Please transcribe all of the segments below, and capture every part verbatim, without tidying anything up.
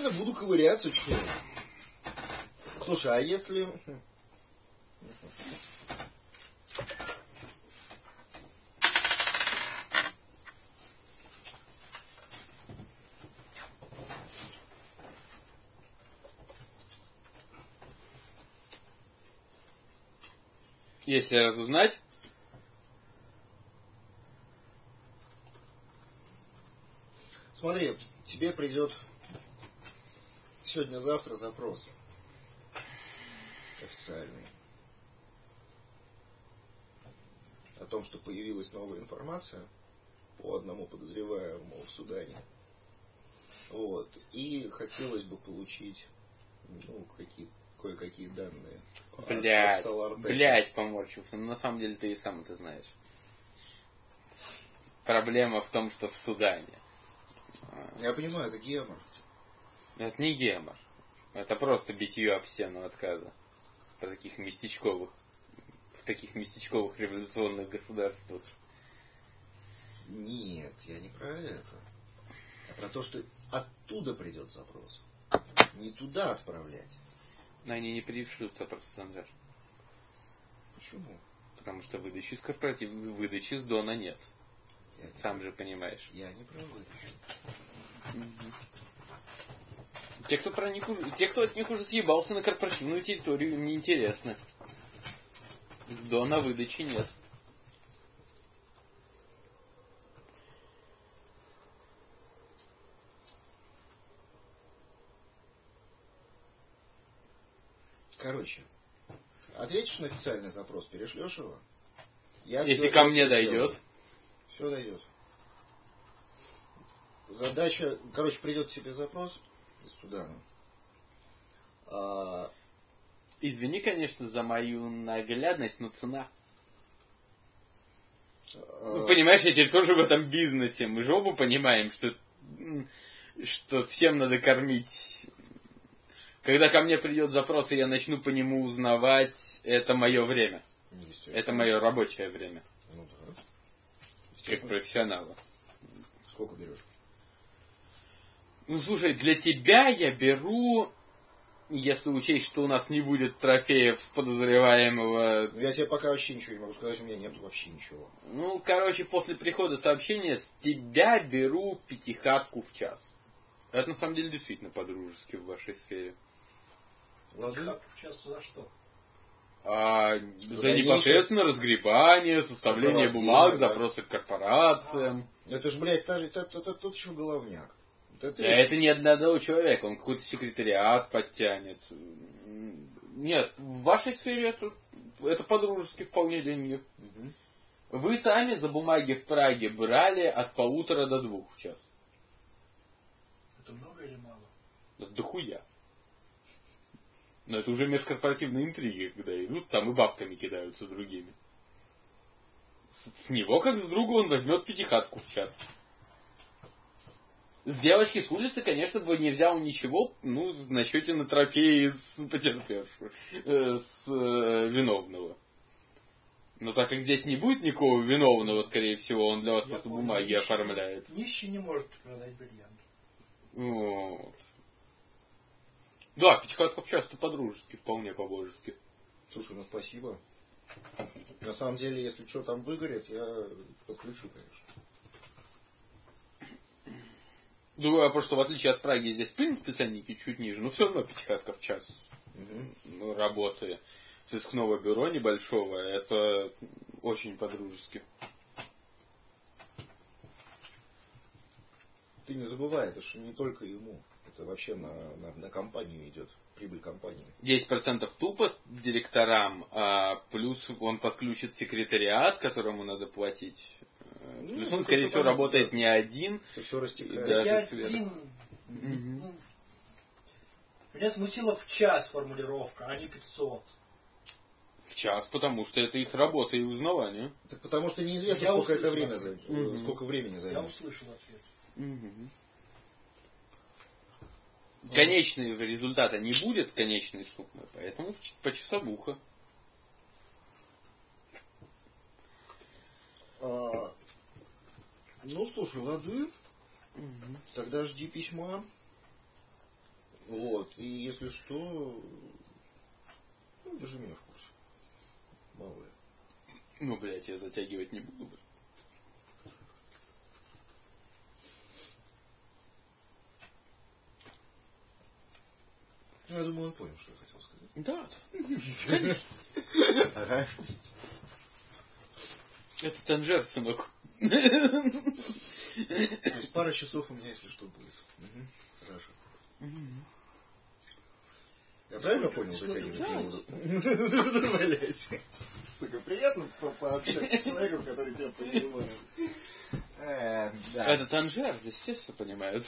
нормально, буду ковыряться, что. Слушай, а если... Если разузнать... Смотри, тебе придет сегодня-завтра запрос официальный о том, что появилась новая информация по одному подозреваемому в Судане. Вот. И хотелось бы получить ну, какие, кое-какие данные. Блять, блять, поморщился. Но на самом деле ты и сам это знаешь. Проблема в том, что в Судане. Я понимаю, это гемор. Это не гемор. Это просто битье об стену отказа. По таких местечковых, в таких местечковых революционных государствах. Нет, я не про это. А про то, что оттуда придет запрос. Не туда отправлять. Но они не пришлют запрос, Санжар. Почему? Потому что выдачи с корпоратив... выдачи с Дона нет. Я Сам не же понимаешь. Я не про выдачу. Угу. Те, кто про них уже... Те, кто от них уже съебался на корпоративную территорию, им не интересно. С Дона выдачи нет. Короче, ответишь на официальный запрос, перешлешь его? Я Если все, ко я мне все дойдет. Сделаю. Все дойдет. Задача, короче, придет тебе запрос из Судана. А... Извини, конечно, за мою наглядность, но цена. А... Ну, понимаешь, я теперь тоже в этом бизнесе. Мы же оба понимаем, что, что всем надо кормить. Когда ко мне придет запрос, и я начну по нему узнавать, это мое время. Это мое рабочее время. Ну да. Как профессионала. Сколько берешь? Ну, слушай, для тебя я беру, если учесть, что у нас не будет трофеев с подозреваемого... Я тебе пока вообще ничего не могу сказать, у меня нет вообще ничего. Ну, короче, после прихода сообщения с тебя беру пятихатку в час. Это на самом деле действительно по-дружески в вашей сфере. Пятихатку в час за что? А, за, за непосредственно разгребание, составление бумаг, да. Запросы к корпорациям. А. Это же, блядь, та же, та, та, та, тот еще головняк. Это, да, это не для одного человека, он какой-то секретариат подтянет. Нет, в вашей сфере это, это по-дружески вполне для них. Угу. Вы сами за бумаги в Праге брали от полутора до двух в час. Это много или мало? Это дохуя. Но это уже межкорпоративные интриги, когда идут, там и бабками кидаются другими. С, с него, как с друга, он возьмет пятихатку в час. С девочки с улицы, конечно, бы не взял ничего, ну, на счете на трофеи с потерпевшего, э, с э, виновного. Но так как здесь не будет никакого виновного, скорее всего, он для вас просто бумаги нищий, оформляет. Нищий не может продать бриллиант. Вот. Да, пятихатка часто по-дружески, вполне по-божески. Слушай, ну спасибо. На самом деле, если что там выгорит, я подключу, конечно. Думаю, просто в отличие от Праги здесь, в принципе, ценники чуть ниже, но все равно пятихатка в час угу. работы сыскного бюро небольшого, это очень по-дружески. Ты не забывай, это же не только ему. Это вообще на, на, на компанию идет, прибыль компании. десять процентов тупо директорам, а плюс он подключит секретариат, которому надо платить. Ну, плюс он, скорее всего, работает да. не один. Это все растекается. Да, я, блин, угу. Меня смутила в час формулировка, а не пятьсот. В час, потому что это их работа и узнавание. Так потому что неизвестно, я сколько это время займет, угу. сколько времени займет. Я услышал ответ. Угу. Конечного результата не будет, конечной суммы, поэтому почасовуха. А, ну, слушай, лады. Угу. Тогда жди письма. Вот. И если что, ну, держи меня в курсе. Мало ли. Ну, блядь, я затягивать не буду. Я думаю, он понял, что я хотел сказать. Да, конечно. Ага. Это Танжер, сынок. То есть пара часов у меня, если что, будет. Угу. Хорошо. Угу. Я правильно понял, затягивать не буду? Блять. Сука, приятно пообщаться с человеком, который тебя понимает. Это Танжер, здесь все все понимают.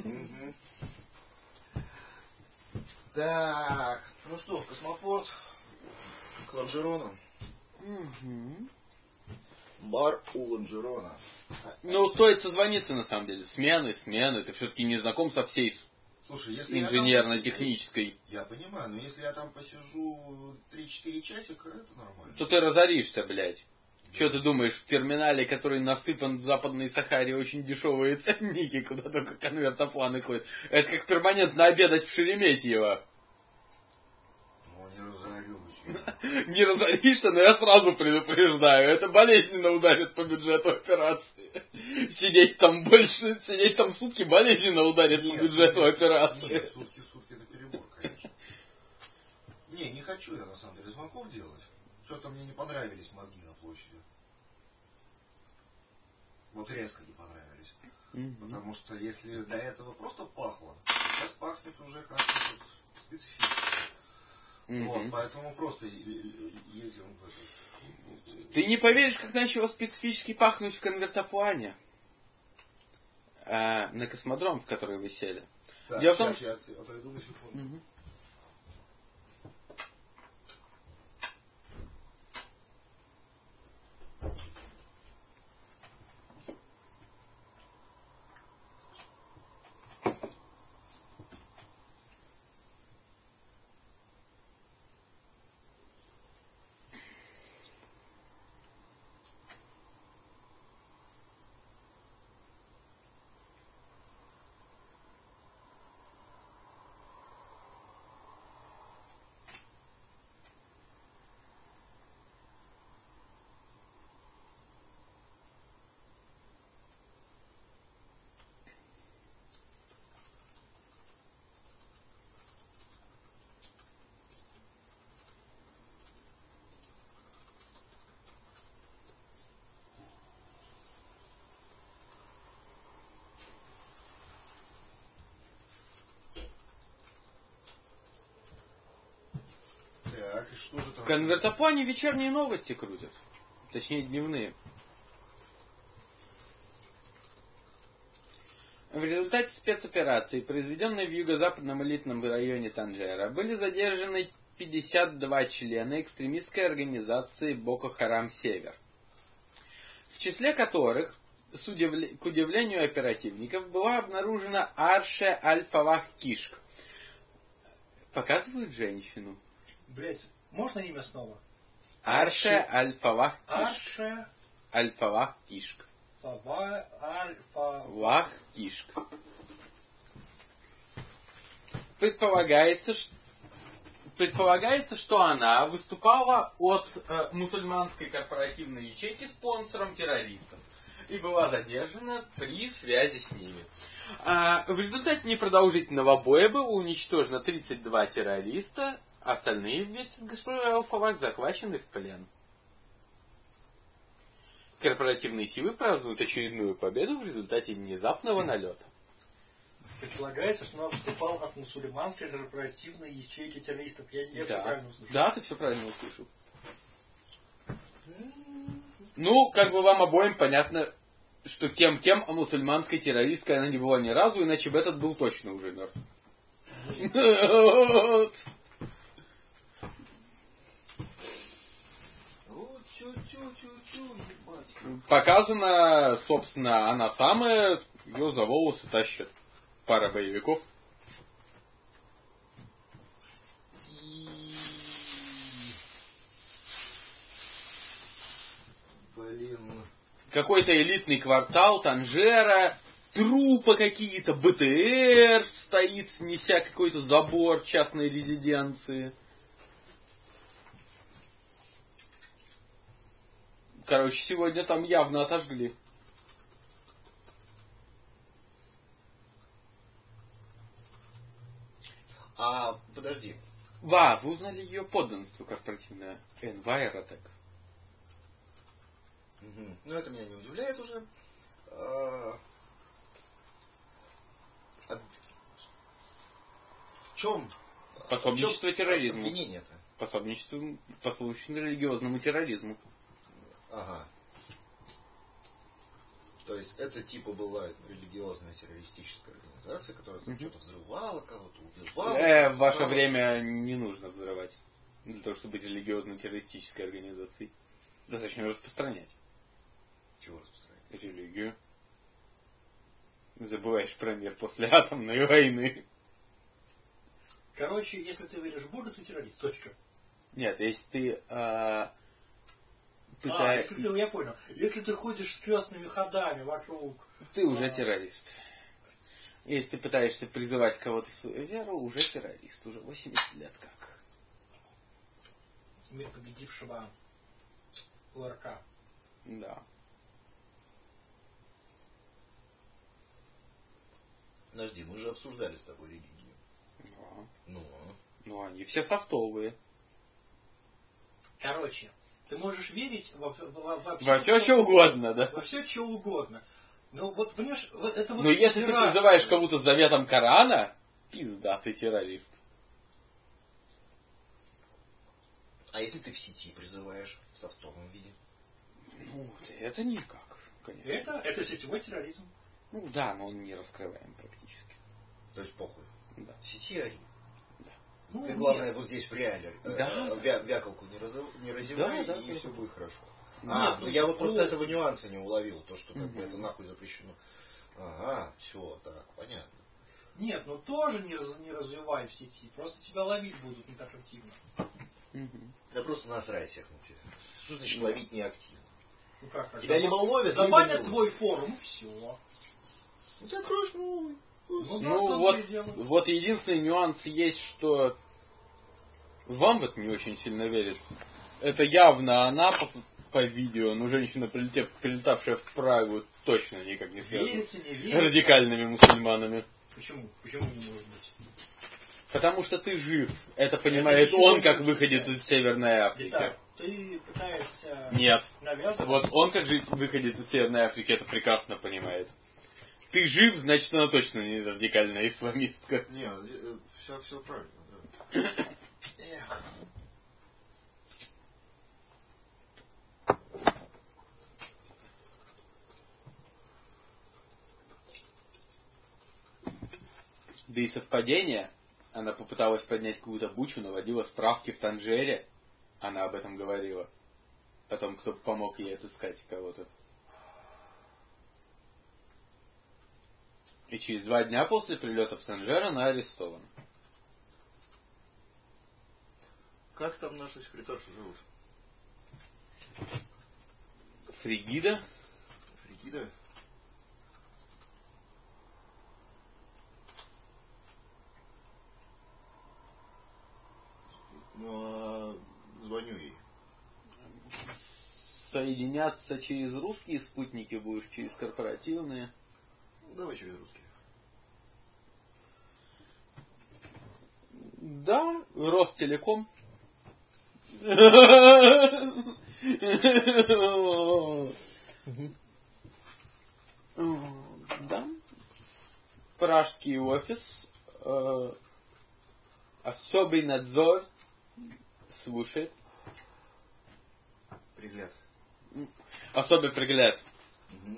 Так, ну что, в космопорт, к Лонжерону. Угу. Бар у Лонжерона. Ну, стоит созвониться, на самом деле. Смены, смены. Ты все-таки не знаком со всей Слушай, если инженерно-технической. Я, я понимаю, но если я там посижу три-четыре часика, это нормально. То ты разоришься, блядь. Что ты думаешь, в терминале, который насыпан в Западной Сахаре, очень дешевые ценники, куда только конвертопланы ходят. Это как перманентно обедать в Шереметьево. Ну, не разорюсь. Не разоришься, но я сразу предупреждаю. Это болезненно ударит по бюджету операции. Сидеть там больше, сидеть там сутки болезненно ударит нет, по бюджету нет, операции. Нет, сутки, сутки это перебор, конечно. Не, не хочу я на самом деле звонков делать. Что-то мне не понравились мозги на площади. Вот резко не понравились. Mm-hmm. Потому что если до этого просто пахло, сейчас пахнет уже как-то вот специфически. Mm-hmm. Вот, поэтому просто едем в этот... Ты не поверишь, как начало специфически пахнуть в конвертоплане. А, на космодром, в который вы сели. Так, Дело сейчас в том, что... я отойду на секунду. Mm-hmm. Что же там? В конвертоплане вечерние новости крутят. Точнее, дневные. В результате спецоперации, произведенной в юго-западном элитном районе Танжера, были задержаны пятьдесят два члена экстремистской организации Боко Харам Север, в числе которых, с удивля... к удивлению оперативников, была обнаружена Арше Аль-Фавах Кишк. Показывают женщину. Блять, можно имя снова? Арше Аль-Фавах Кишк. Арше Аль-Фавах Кишк. Фава Аль-Фа... Вах Кишк. Предполагается, что Предполагается, что она выступала от э, мусульманской корпоративной ячейки спонсором террористов и была задержана при связи с ними. А, в результате непродолжительного боя было уничтожено тридцать два террориста, остальные вместе с госпожой Аль-Фавах захвачены в плен. Корпоративные силы празднуют очередную победу в результате внезапного налета. Предполагается, что она выступала от мусульманской корпоративной ячейки террористов. Я, я да. все правильно услышал. Да, ты все правильно услышал. Ну, как бы вам обоим понятно, что кем-кем, а мусульманской террористкой она не была ни разу, иначе бы этот был точно уже мертв. Показано, собственно, она самая, ее за волосы тащит пара боевиков. Блин. Какой-то элитный квартал Танжера, трупы какие-то, бэ тэ эр стоит, снеся какой-то забор частной резиденции. Короче, сегодня там явно отожгли. А, подожди. Ва, вы узнали ее подданство корпоративное? Envirotech. Угу. Ну, это меня не удивляет уже. А... А... В чем? Пособничество в чем терроризму. обвинение-то? Пособничество, послушно религиозному терроризму. Ага. То есть это типа была религиозная террористическая организация, которая там Угу. что-то взрывала, кого-то убивала. Э, в ваше убивала. время не нужно взрывать. Для того, чтобы быть религиозной террористической организацией. Достаточно распространять. Чего распространять? Религию. Забываешь про мир после атомной войны. Короче, если ты веришь в Бога, ты террорист. Точка. Нет, если ты а, А, пытаешь... если ты, я понял. Если ты ходишь с крестными ходами вокруг... Ты уже а... террорист. Если ты пытаешься призывать кого-то в свою веру, уже террорист. Уже восемьдесят лет как. Мир победившего ОРК. Да. Подожди, мы же обсуждали с тобой религию. Да. Ну, Ну, они все софтовые. Короче, ты можешь верить во, во, во, Во все, что угодно, да? Во все, что угодно. Ну, вот, понимаешь, вот это вот... Но если ты терраса. призываешь кого-то с заветом Корана, пизда, ты террорист. а если ты в сети призываешь в софтовом виде? Ну, это никак, конечно. Это, это сетевой терроризм. Ну да, но он не раскрываем практически. То есть похуй. Да. В сети ори. Да. Ну, Ты, главное, нет. вот здесь в реале. Да, э, да. вя- вякалку не, разов, не разевай, Да, да, и да, все да. будет хорошо. Нет, А, ну, ну я вот ну, просто этого нюанса не уловил. То, что как бы Мгм. это нахуй запрещено. Ага, все, так, понятно. Нет, ну тоже не, раз, не развивай в сети. Просто тебя ловить будут не так активно. Мгм. Да просто насрать всех на тебя. Что значит Да. ловить неактивно? Ну как так? Тебя либо ловят, либо Забанят не твой ловят. форум, и все. Ну ты откроешь новый. Ну, да, Ну в том-то вот, и дело. вот единственный нюанс есть, что вам в это не очень сильно верит. Это явно она по, по видео, но женщина, прилетев, прилетавшая в Прагу, точно никак не связана Верится, не с верится. радикальными мусульманами. Почему? Почему не может быть? Потому что ты жив. Это понимает ничего он, не как объясняет. выходец из Северной Африки. Итак, ты пытаешься Нет. навязывать... Вот он, как жить выходец из Северной Африки, это прекрасно понимает. Ты жив, значит, она точно не радикальная исламистка. Не, все, все правильно, да. Эх. Да и совпадение. Она попыталась поднять какую-то бучу, наводила справки в Танжере. Она об этом говорила. О том, кто помог ей отыскать кого-то. И через два дня после прилета в Танжер она арестована. Как там нашу секретаршу зовут? Фригида? Фригида? Ну, а звоню ей. Соединяться через русские спутники будешь, через корпоративные. Ну, давай через русский. Да, Ростелеком. Да. Пражский офис. Особый надзор. Слушает. Пригляд. Особый пригляд. Угу.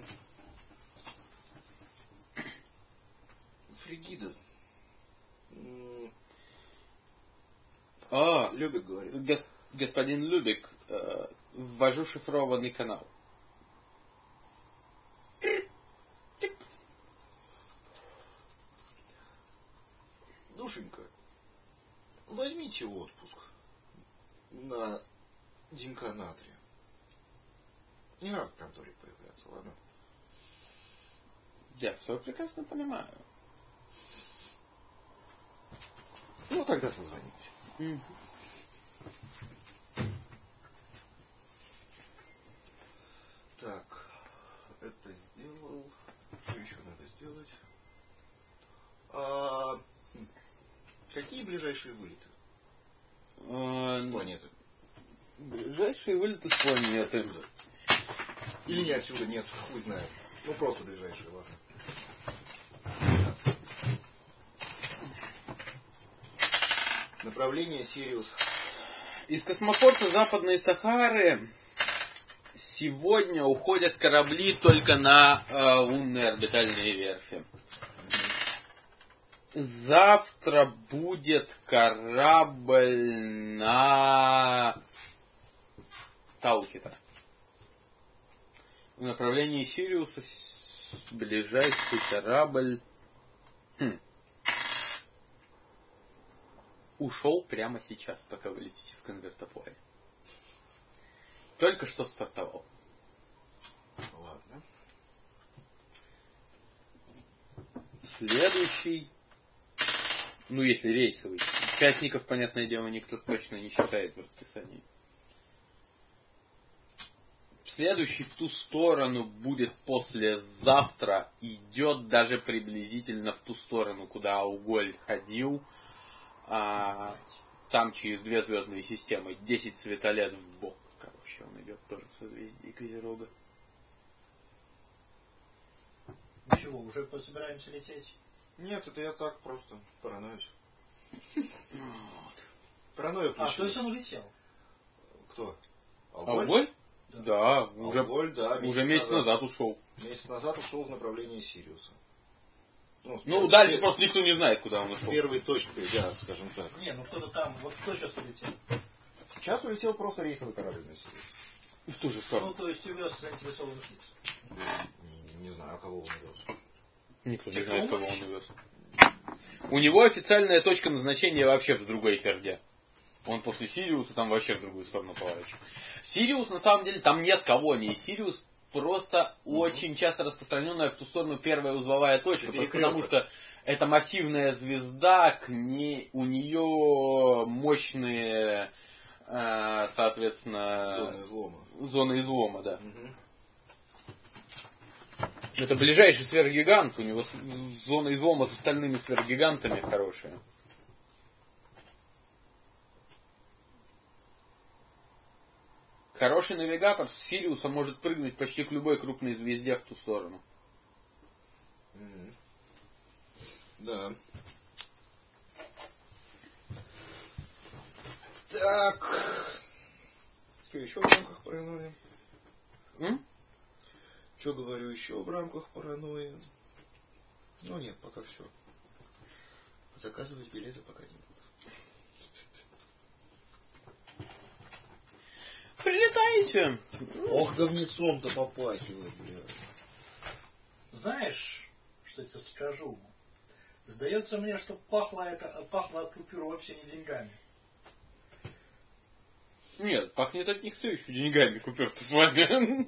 Фригида. М, А, Любит, говорит. гос- господин Любик, э, ввожу шифрованный канал. Душенька, возьмите отпуск на денька на три. Не надо в конторе появляться, ладно? Я все прекрасно понимаю. Ну, тогда созвонимся. Mm. Так, это сделал. Что еще надо сделать? А, какие ближайшие вылеты А, с планеты? Ближайшие вылеты с планеты. Отсюда. Или не отсюда, нет, хуй знает. Ну, просто ближайшие, ладно. Направление Сириус. Из космопорта Западной Сахары сегодня уходят корабли только на э, лунные орбитальные верфи. Завтра будет корабль на Таукита. В направлении Сириуса ближайший корабль хм. ушел прямо сейчас, пока вы летите в конвертоплане. Только что стартовал. Ладно. Следующий, ну если рейсовый, частников, понятное дело, никто точно не считает в расписании. Следующий в ту сторону будет послезавтра, идет даже приблизительно в ту сторону, куда Ауголь ходил. А, там через две звездные системы, десять светолет в бок. Короче, он идет тоже в созвездии Козерога. Ну чего, уже собираемся лететь? Нет, это я так просто параноюсь. Паранойя А, включилась. то есть он улетел? Кто? Ауголь? Да, да, уже, Алголь, да, месяц уже месяц назад. назад ушел. Месяц назад ушел в направлении Сириуса. Ну, ну первой, дальше пер... просто никто не знает, куда он ушел. Первой точкой, да, скажем так. Не, ну кто-то там, вот кто сейчас улетел? Сейчас улетел просто рейсовый корабль на Сириус. В ту же сторону. Ну, то есть увез заинтересованных лиц. Не, не знаю, кого он увез. Никто не Типа знает, кого помощь? он увез. У него официальная точка назначения вообще в другой перде. Он после Сириуса там вообще в другую сторону поворачивает. Сириус, на самом деле, там нет колонии. Сириус просто угу. очень часто распространенная в ту сторону первая узловая точка. Потому что это массивная звезда, к ней, у нее мощные, э, соответственно... Зоны излома. Зоны излома, да. Угу. Это ближайший сверхгигант. У него зона излома с остальными сверхгигантами хорошая. Хороший навигатор с Сириуса может прыгнуть почти к любой крупной звезде в ту сторону. Mm-hmm. Да. Так. Что еще в рамках паранойи? М? Что говорю еще в рамках паранойи? Ну нет, пока все. Заказывать билеты пока не буду. Прилетаете? Ох, говнецом-то попахивает, бля. Знаешь, что я тебе скажу? Сдается мне, что пахло это, пахло от купюр вообще не деньгами. Нет, пахнет от них все еще деньгами, купюр-то с вами.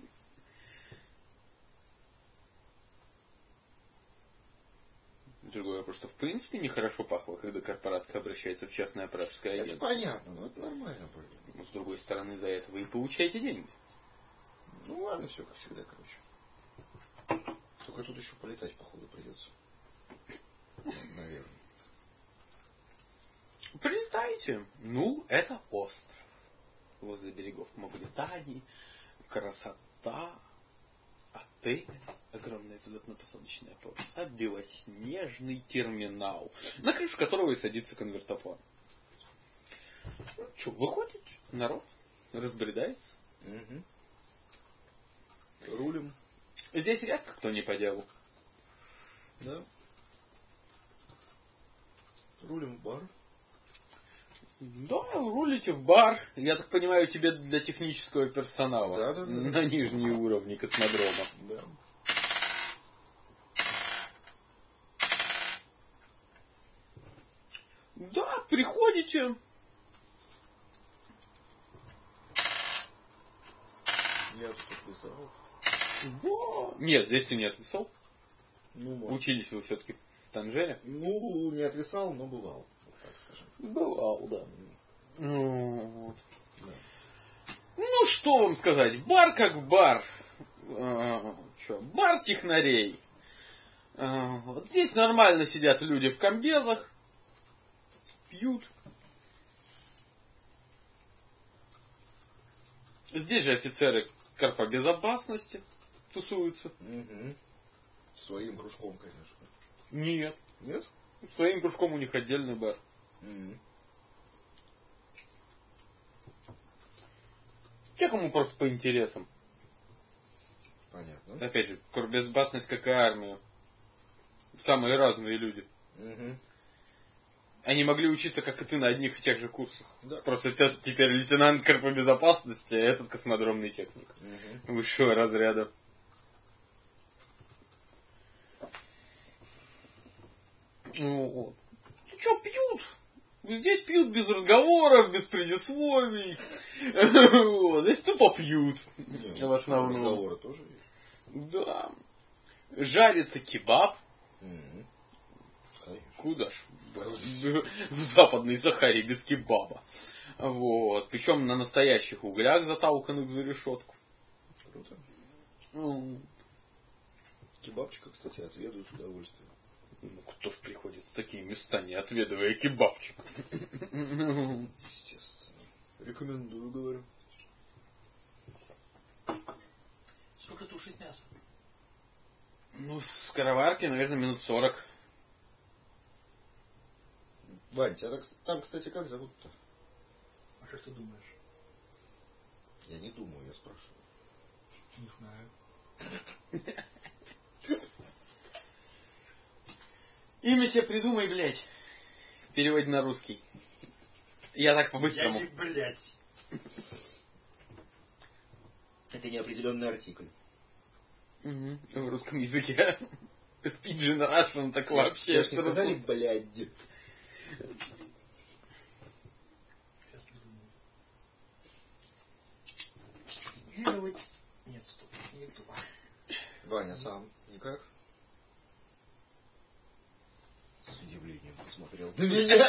Другое вопрос, что в принципе нехорошо пахло, когда корпоратка обращается в частное операторское агентство. Это понятно, но это нормально, блин. Но с другой стороны, за это вы и получаете деньги. Ну ладно, все как всегда, короче. Только тут еще полетать, походу, придется. Наверное. Прилетайте. Ну, это остров. Возле берегов Мавритании. Красота. Отель. Огромная взлетно-посадочная полоса. Белоснежный терминал, на крышу которого и садится конвертоплан. Ну, что, выходит народ, разбредается. Угу. Рулим. Здесь редко кто не по делу. Да. Рулим в бар. Да, рулите в бар. Я так понимаю, тебе для технического персонала. Да, да, да. На нижние уровни космодрома. Да. Да, приходите. Я тут отвисал. Во. Нет, здесь ты не отвисал. Ну, может. Учились вы все-таки в Танжере? Ну, не отвисал, но бывал. Вот так скажем. Бывал, да. Ну, вот. Да. Ну, что вам сказать, бар как бар. А, что, бар технарей. А, вот здесь нормально сидят люди в комбезах, пьют. Здесь же офицеры корпобезопасности тусуются. Угу. Своим кружком, конечно. Нет. Нет? Своим кружком у них отдельный бар. Угу. Те, кому просто по интересам. Понятно. Опять же, корпобезопасность, как и армия. Самые разные люди. Угу. Они могли учиться, как и ты, на одних и тех же курсах. Да. Просто ты теперь лейтенант корпобезопасности, а этот космодромный техник. Угу. Высшего разряда. Ну, вот. Что пьют? Здесь пьют без разговоров, без предисловий. Вот. Здесь тупо пьют. Не, В основном. разговоры тоже есть. Да. Жарится кебаб. Угу. Конечно. Куда ж? В западной Сахаре без кебаба. Вот. Причем на настоящих углях, заталканных за решетку. Круто. Ну, Кебабчика, кстати, отведаю с удовольствием. ну, кто ж приходит в такие места, не отведывая кебабчик? Естественно. Рекомендую, говорю. Сколько тушить мясо? Ну, в скороварке, наверное, минут сорок. Вань, тебя так, там, кстати, как зовут-то? А что ты думаешь? Я не думаю, я спрашиваю. Не знаю. Имя себе придумай, блядь. В переводе на русский. Я так по-быстрому. Я не блядь. Это неопределенный артикль. Угу. В русском языке. В Pidgin Russian так вообще. Я ж не сказали, блядь. Сейчас придумаю. Делать. Нет, стоп, не то. Ваня сам никак? С удивлением посмотрел на меня.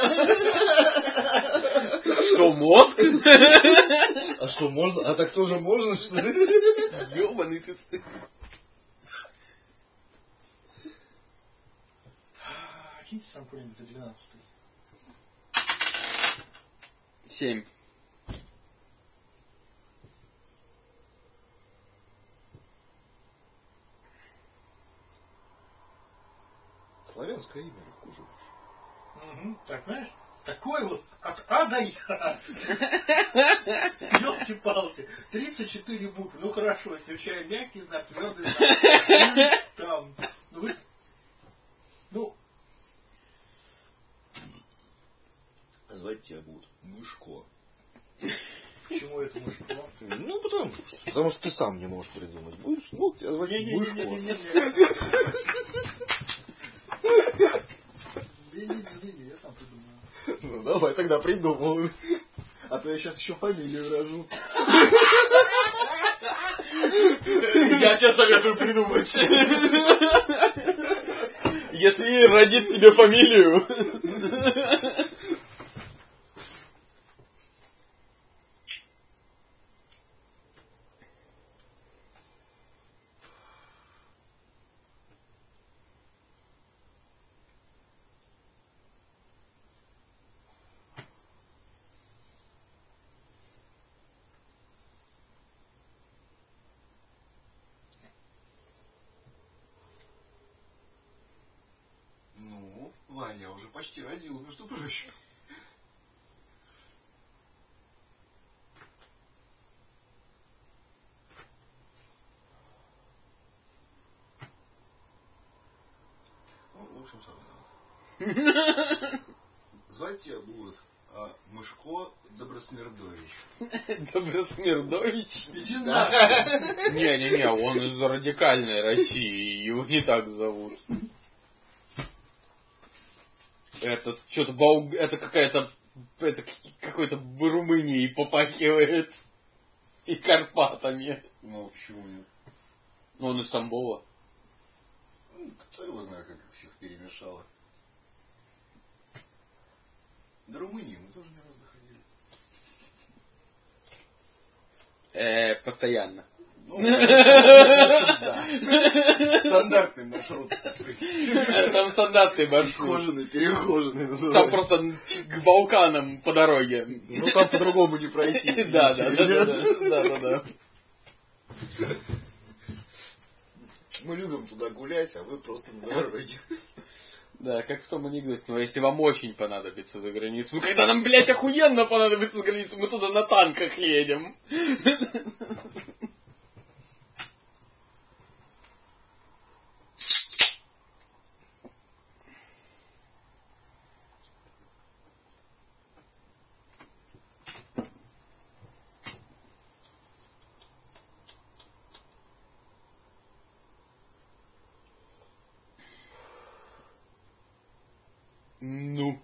Что, мозг? А что, можно? А так тоже можно, что ли? Ёбаный ты стыд. Киньте сам куда-нибудь до двенадцатой. Семь. Славянское имя легко живешь. Угу. Так, знаешь, такой вот от А до Я. Ёлки-палки. тридцать четыре буквы. Ну хорошо, включая мягкий знак, твердый знак. Там. Ну, вы... ну, Звать тебя будут Мышко. почему это мужик? Ну, потому что. Потому что ты сам не можешь придумать. Будешь, ну, тебя звать Мышко. Не-не-не, я сам придумаю. Ну, давай тогда придумывай. А то я сейчас еще фамилию рожу. Я тебе советую придумать. Если родит тебе фамилию. Ну, Ваня, я уже почти родил, между прочим. Ну, в общем, сам. Звать тебя будут а, Мышко Добросмердович. Добросмердович? Да. Не-не-не, он из радикальной России, его не так зовут. Это что-то бау... это какая-то это какой-то в Румынии попахивает и Карпатами. Ну, почему нет? Он из Тамбова. Ну, кто его знает, как их всех перемешало. До Румынии мы тоже не раз доходили. Э, постоянно. Ну, в общем, да. Стандартный маршрут. Там стандартный маршрут. Перехоженный, перехоженный Там называется. просто к Балканам по дороге. Ну там по-другому не пройти. Да, да, да, да, да, да. Мы любим туда гулять, а вы просто на дороге. Да, как в том анекдоте, но если вам очень понадобится за границу, ну когда нам, блядь, охуенно понадобится за границу, мы туда на танках едем. Ну.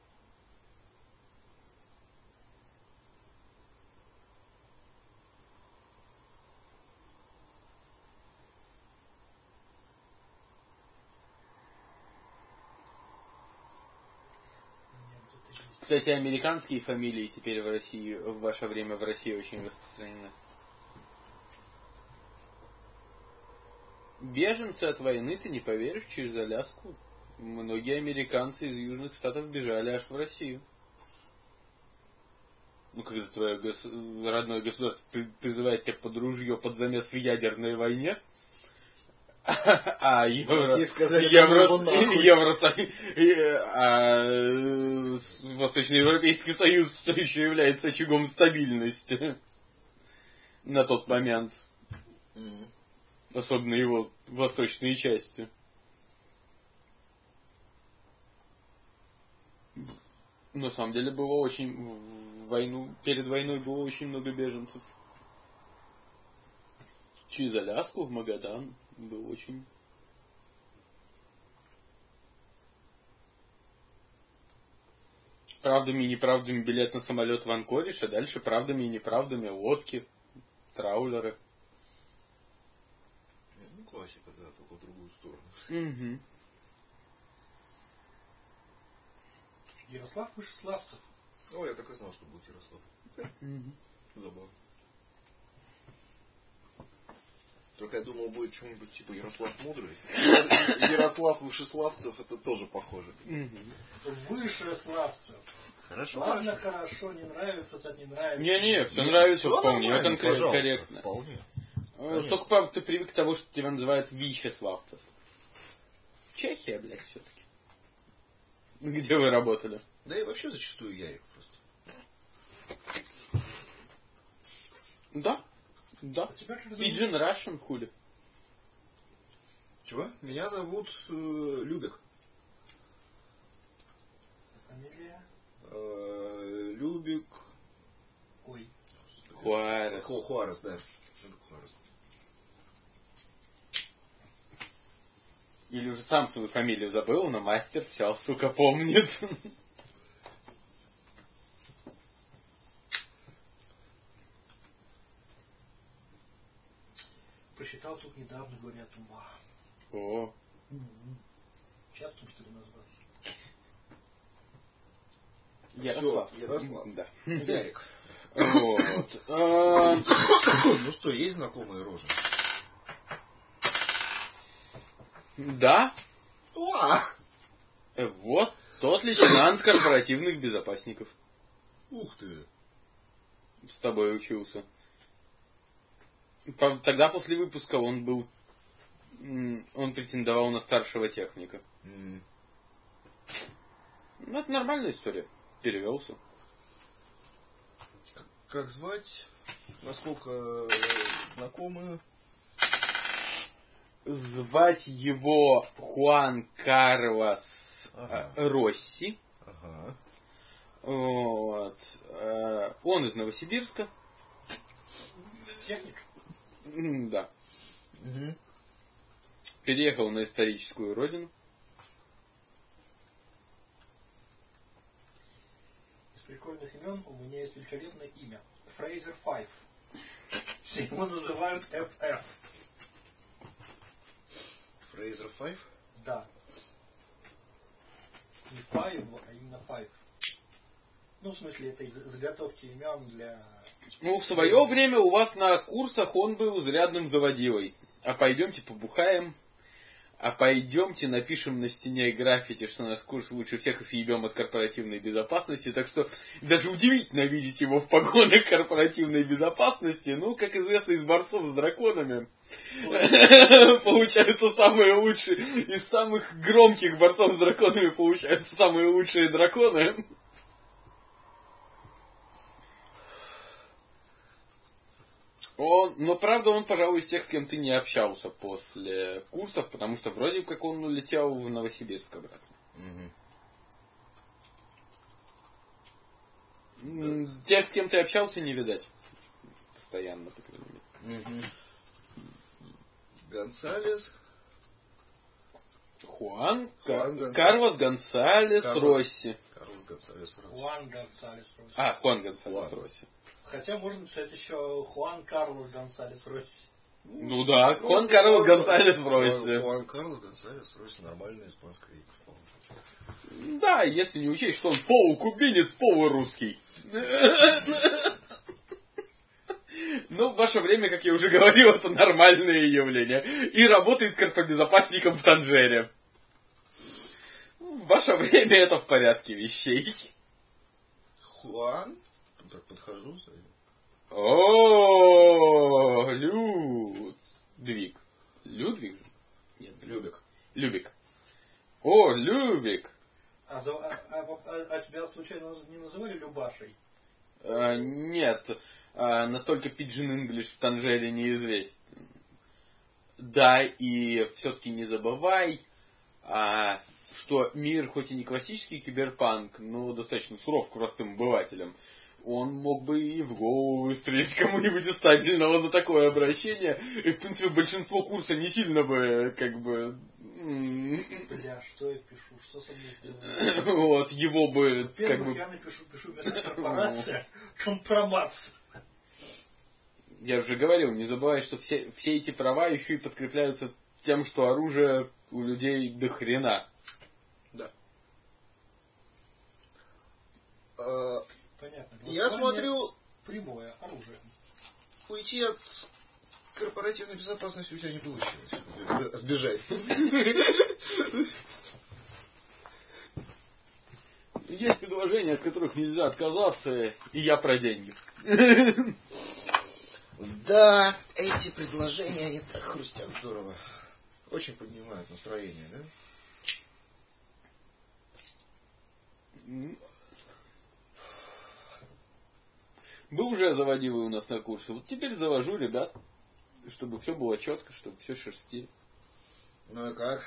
Кстати, американские фамилии теперь в России, в ваше время в России очень распространены. Беженцы от войны, ты не поверишь, через Аляску. Многие американцы из южных штатов бежали аж в Россию. Ну, когда твое гос... родное государство призывает тебя под ружье, под замес в ядерной войне, а евро... Евро... Евро... А Восточноевропейский Союз что еще является очагом стабильности на тот момент. Особенно его восточные части. На самом деле было очень... В войну... Перед войной было очень много беженцев. Через Аляску в Магадан было очень... Правдами и неправдами билет на самолет в Анкоридж, а дальше правдами и неправдами лодки, траулеры. Ну, классика, да, только в другую сторону. Угу. Ярослав Вышеславцев. О, я так и знал, что будет Ярослав. Угу. Забавно. Только я думал, будет что-нибудь типа Ярослав Мудрый. Ярослав Вышеславцев, это тоже похоже. Вышеславцев. Хорошо, Ладно, хорошо. хорошо, не нравится, так не нравится. Не-не, все нравится Всё вполне нормально, конкретно, пожалуйста, корректно. Вполне. Конечно. Только, правда, ты привык к тому, что тебя называют Вячеславцев. Чехия, блядь, все-таки. Где вы работали? Да и вообще зачастую Ярик просто. Да, да. Pidgin Russian, хули. Чего? Меня зовут э, Любик. Фамилия? Э, Любик. Ой. Хуарес. Ху, Хуарес, да. Любик Хуарес. Или уже сам свою фамилию забыл, но мастер все, сука, помнит. Прочитал тут недавно, говорят, ума. О. Часто, что ли, назваться? Ярослав. Всё, Ярослав. Да. Ярик. Вот. А, Ну что, есть знакомые рожи? Да. Уа! Э, Вот тот лейтенант корпоративных безопасников. Ух ты. С тобой учился. По- Тогда после выпуска он был... м, Он претендовал на старшего техника. М. Ну, это нормальная история. Перевелся. Как звать? Насколько э, знакомы? Звать его Хуан Карлос Ага. э, Росси. Ага. Вот. Э, Он из Новосибирска. Техник? М, Да. Угу. Переехал на историческую родину. Из прикольных имен у меня есть великолепное имя. Фрейзер Файв. Все его называют эф эф. Razer Five? Да. Не Five, а именно Five. Ну, в смысле, этой заготовки имен для... Ну, в свое время у вас на курсах он был изрядным заводилой. А пойдемте побухаем. А пойдемте напишем на стене граффити, что наш курс лучше всех и съебем от корпоративной безопасности. Так что даже удивительно видеть его в погонах корпоративной безопасности. Ну, как известно, из борцов с драконами получаются самые лучшие. Из самых громких борцов с драконами получаются самые лучшие драконы. Он, но правда он, пожалуй, из тех, с кем ты не общался после курсов, потому что вроде как он улетел в Новосибирск обратно. Угу. Тех, с кем ты общался, не видать. Постоянно, по крайней мере. Угу. Гонсалес. Хуан, Хуан Гонсалес. Карлос Гонсалес Карлос. Росси. Карлос Гонсалес Росси. Хуан Гонсалес Росси. А, Хуан Гонсалес Хуан. Росси. Хотя можно написать еще Хуан Карлос Гонсалес Росси. Ну да, Хуан Карлос Гонсалес Росси. Хуан Карлос Гонсалес Росси, нормальное испанское имя. Да, если не учесть, что он полукубинец, полурусский. Ну, в ваше время, как я уже говорил, это нормальное явление. И работает корпобезопасником в Танжере. В ваше время это в порядке вещей. Хуан? Так подхожу. О, Людвиг. Людвиг? Нет, Любек. Любик. О, Любик. А, за, а, а, а, а тебя случайно не называли Любашей? А, нет, а, настолько пиджин English в Танжере неизвестен. Да, и все-таки не забывай, а, что мир, хоть и не классический киберпанк, но достаточно суров к простым обывателям. Он мог бы и в голову выстрелить кому-нибудь из стабильного за такое обращение. И, в принципе, большинство курса не сильно бы, как бы... Бля, что я пишу? Что со мной делать? Вот, его бы... Во-первых, как бы... я напишу, пишу вместо корпорация, компромат. Я уже говорил, не забывай, что все, все эти права еще и подкрепляются тем, что оружие у людей до хрена. Да. Понятно. Я смотрю, прямое оружие. Уйти от корпоративной безопасности у тебя не получилось. Сбежать. Есть предложения, от которых нельзя отказаться, и я про деньги. Да, эти предложения, они так хрустят здорово. Очень поднимают настроение, да? Был уже заводил у нас на курсе. Вот теперь завожу ребят, чтобы все было четко, чтобы все шерстили. Ну и как?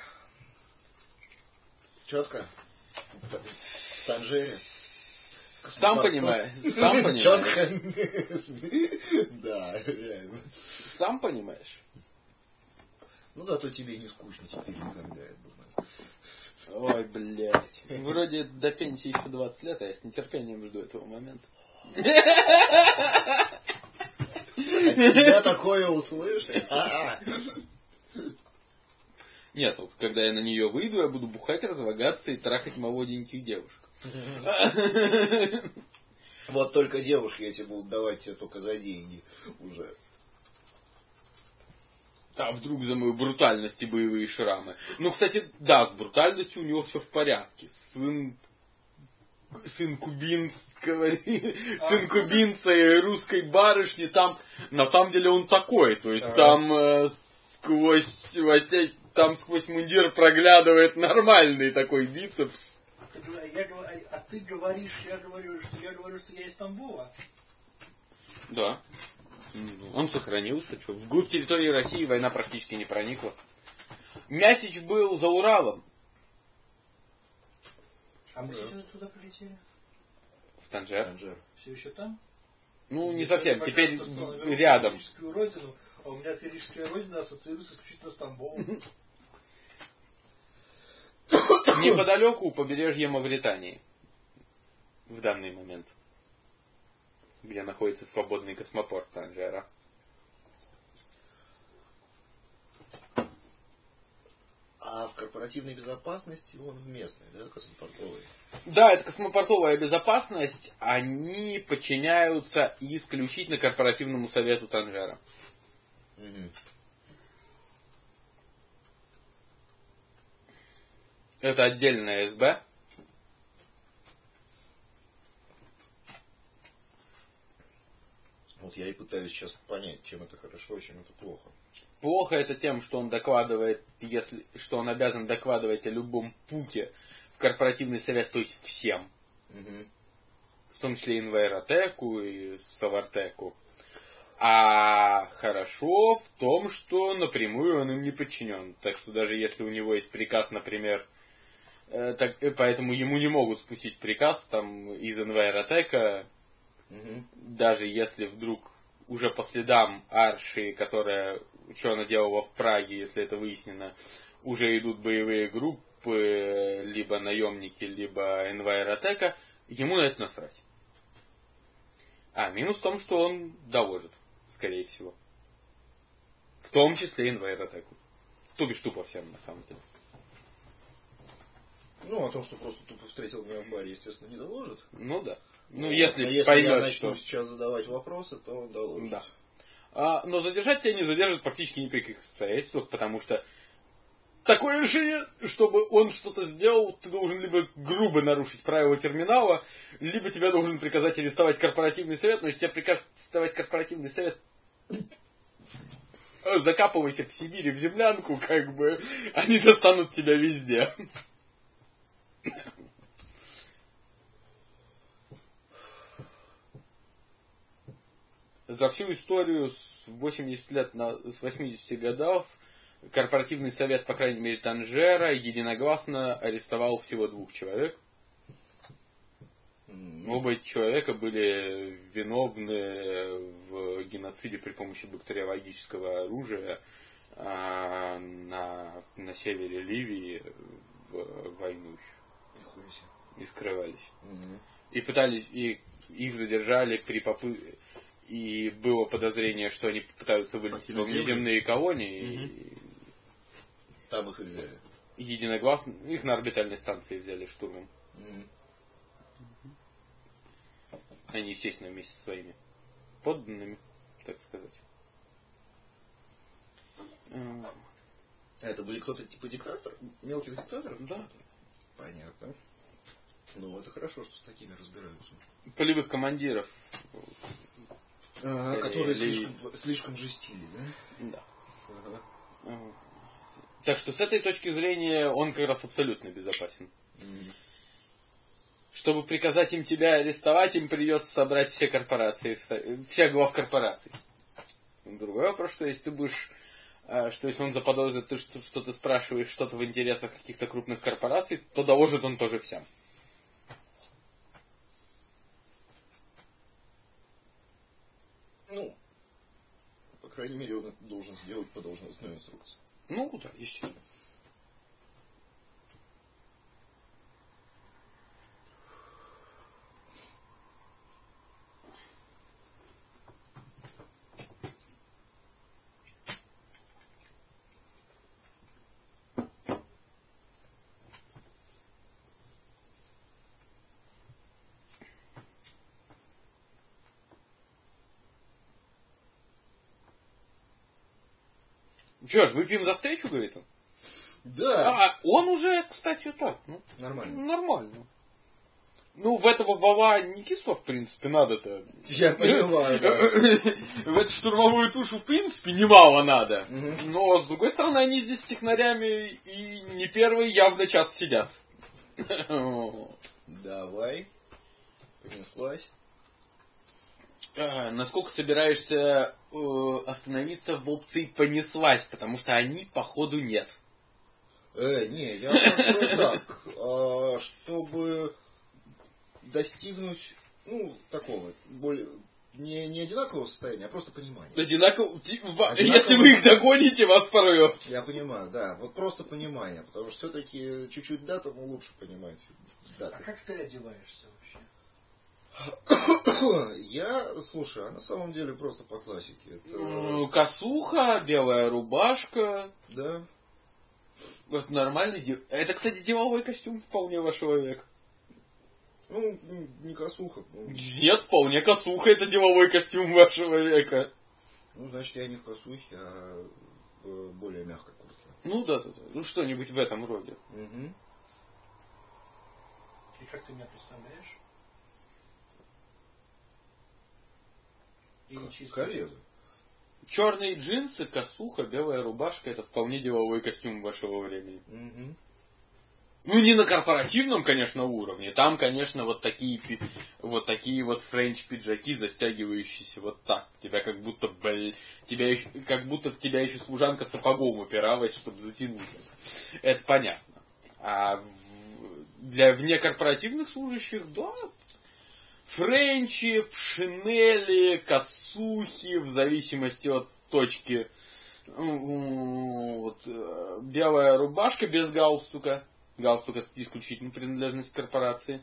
Четко? В Танжере? Сам понимаешь, сам понимаешь. Четко. Да, реально. Сам понимаешь. Ну зато тебе не скучно теперь никогда, я думаю. Ой, блядь. Вроде до пенсии еще двадцать лет, а я с нетерпением жду этого момента. От тебя такое услышать? А-а. Нет, ну, когда я на нее выйду, я буду бухать, развагаться и трахать молоденьких девушек. Вот только девушки эти будут давать тебе только за деньги уже. А вдруг за мою брутальность и боевые шрамы? Ну, кстати, да, с брутальностью у него все в порядке. Сын... Сын кубинского, сын кубинца и русской барышни, там, на самом деле он такой, то есть там э, сквозь, там сквозь мундир проглядывает нормальный такой бицепс. Я, а ты говоришь, я говорю, что я говорю, что я из Тамбова? Да. Он сохранился. Что? Вглубь территории России война практически не проникла. Мясич был за Уралом. А мы сейчас туда прилетели? В Танжер. Танжер. Все еще там? Ну, не Мне совсем. кажется, Теперь что рядом. Сферическую родину, а у меня сферическая родина ассоциируется исключительно с Тамбовом. Неподалеку у побережья Мавритании. В данный момент. Где находится свободный космопорт Танжера. корпоративной безопасности, он в местной, да, космопортовой? Да, это космопортовая безопасность. Они подчиняются исключительно корпоративному совету Танжера. Угу. Это отдельная СБ. Вот я и пытаюсь сейчас понять, чем это хорошо, а чем это плохо. Плохо это тем, что он докладывает, если, что он обязан докладывать о любом пуке в корпоративный совет, то есть всем. Угу. В том числе и Инвайротеку, и Совартеку. А хорошо в том, что напрямую он им не подчинен. Так что даже если у него есть приказ, например, э, так, поэтому ему не могут спустить приказ там, из Инвайротека, угу. даже если вдруг уже по следам Арши, которая, что она делала в Праге, если это выяснено, уже идут боевые группы, либо наемники, либо Инвайротека, ему на это насрать. А минус в том, что он доложит, скорее всего. В том числе Инвайротеку. То бишь тупо всем, на самом деле. Ну, о том, что просто тупо встретил меня в баре, естественно, не доложит. Ну да. Ну, вот. если, Но если поймет, я начну что... сейчас задавать вопросы, то он доложит. Да. А, но задержать тебя не задержат практически ни при каких обстоятельствах, потому что такое решение, чтобы он что-то сделал, ты должен либо грубо нарушить правила терминала, либо тебя должен приказать арестовать корпоративный совет, но если тебя прикажут арестовать корпоративный совет, закапывайся в Сибири в землянку, как бы, они достанут тебя везде. За всю историю с восьмидесяти лет, на, с восьмидесяти годов корпоративный совет, по крайней мере, Танжера единогласно арестовал всего двух человек. Mm-hmm. Оба эти человека были виновны в геноциде при помощи бактериологического оружия а, на, на севере Ливии в войну еще. И скрывались. Mm-hmm. И пытались, и их задержали при попытке. И было подозрение, что они пытаются вылететь в внеземные колонии. Mm-hmm. И там их и взяли. Единогласно. Их на орбитальной станции взяли штурмом. Mm-hmm. Они, естественно, вместе со своими подданными, так сказать. Это были кто-то типа диктатор? Мелких диктаторов? Да. Понятно. Ну, это хорошо, что с такими разбираются. Полевых командиров. А, которые ли... слишком, слишком жестили, да? Да. Ага. Так что с этой точки зрения он как раз абсолютно безопасен. Mm-hmm. Чтобы приказать им тебя арестовать, им придется собрать все корпорации, всех глав корпораций. Другой вопрос, что если ты будешь, что если он заподозрит, ты, что, что ты спрашиваешь что-то в интересах каких-то крупных корпораций, то доложит он тоже всем. Ну, по крайней мере, он это должен сделать по должностной инструкции. Ну, да, естественно. Че ж, выпьем за встречу, говорит он? Да. А, он уже, кстати, так, ну, нормально. Нормально. Ну, в этого Вова не кисло, в принципе, надо-то. Я понимаю, да. В эту штурмовую тушу, в принципе, немало надо. Угу. Но, с другой стороны, они здесь с технарями и не первый явно час сидят. Давай. Понеслась. А, насколько собираешься э, остановиться в опции «понеслась», потому что они, походу, нет. Э, не, я построю так, а, чтобы достигнуть, ну, такого, более, не, не одинакового состояния, а просто понимания. Одинаково, Одинаково... если вы их догоните, вас порвет. Я понимаю, да, вот просто понимание, потому что все-таки чуть-чуть дату лучше понимать. Даты. А как ты одеваешься вообще? Я, слушай, а на самом деле просто по классике. Это... Косуха, белая рубашка. Да. Вот нормальный дел... Это, кстати, деловой костюм вполне вашего века. Ну, не косуха. Ну. Нет, вполне косуха, это деловой костюм вашего века. Ну, значит, я не в косухе, а в более мягкой куртке. Ну да, да, да. Ну что-нибудь в этом роде. Угу. И как ты меня представляешь? Или чисто? Коллега. Черные джинсы, косуха, белая рубашка — это вполне деловой костюм вашего времени. Угу. Ну, не на корпоративном, конечно, уровне. Там, конечно, вот такие вот такие вот френч-пиджаки, застягивающиеся вот так. Тебя как будто, блин, тебя еще, как будто в тебя еще служанка сапогом упиралась, чтобы затянуть. Это понятно. А для внекорпоративных служащих, да, френчи, шинели, косухи, в зависимости от точки. Вот, белая рубашка без галстука. Галстук — это исключительно принадлежность корпорации.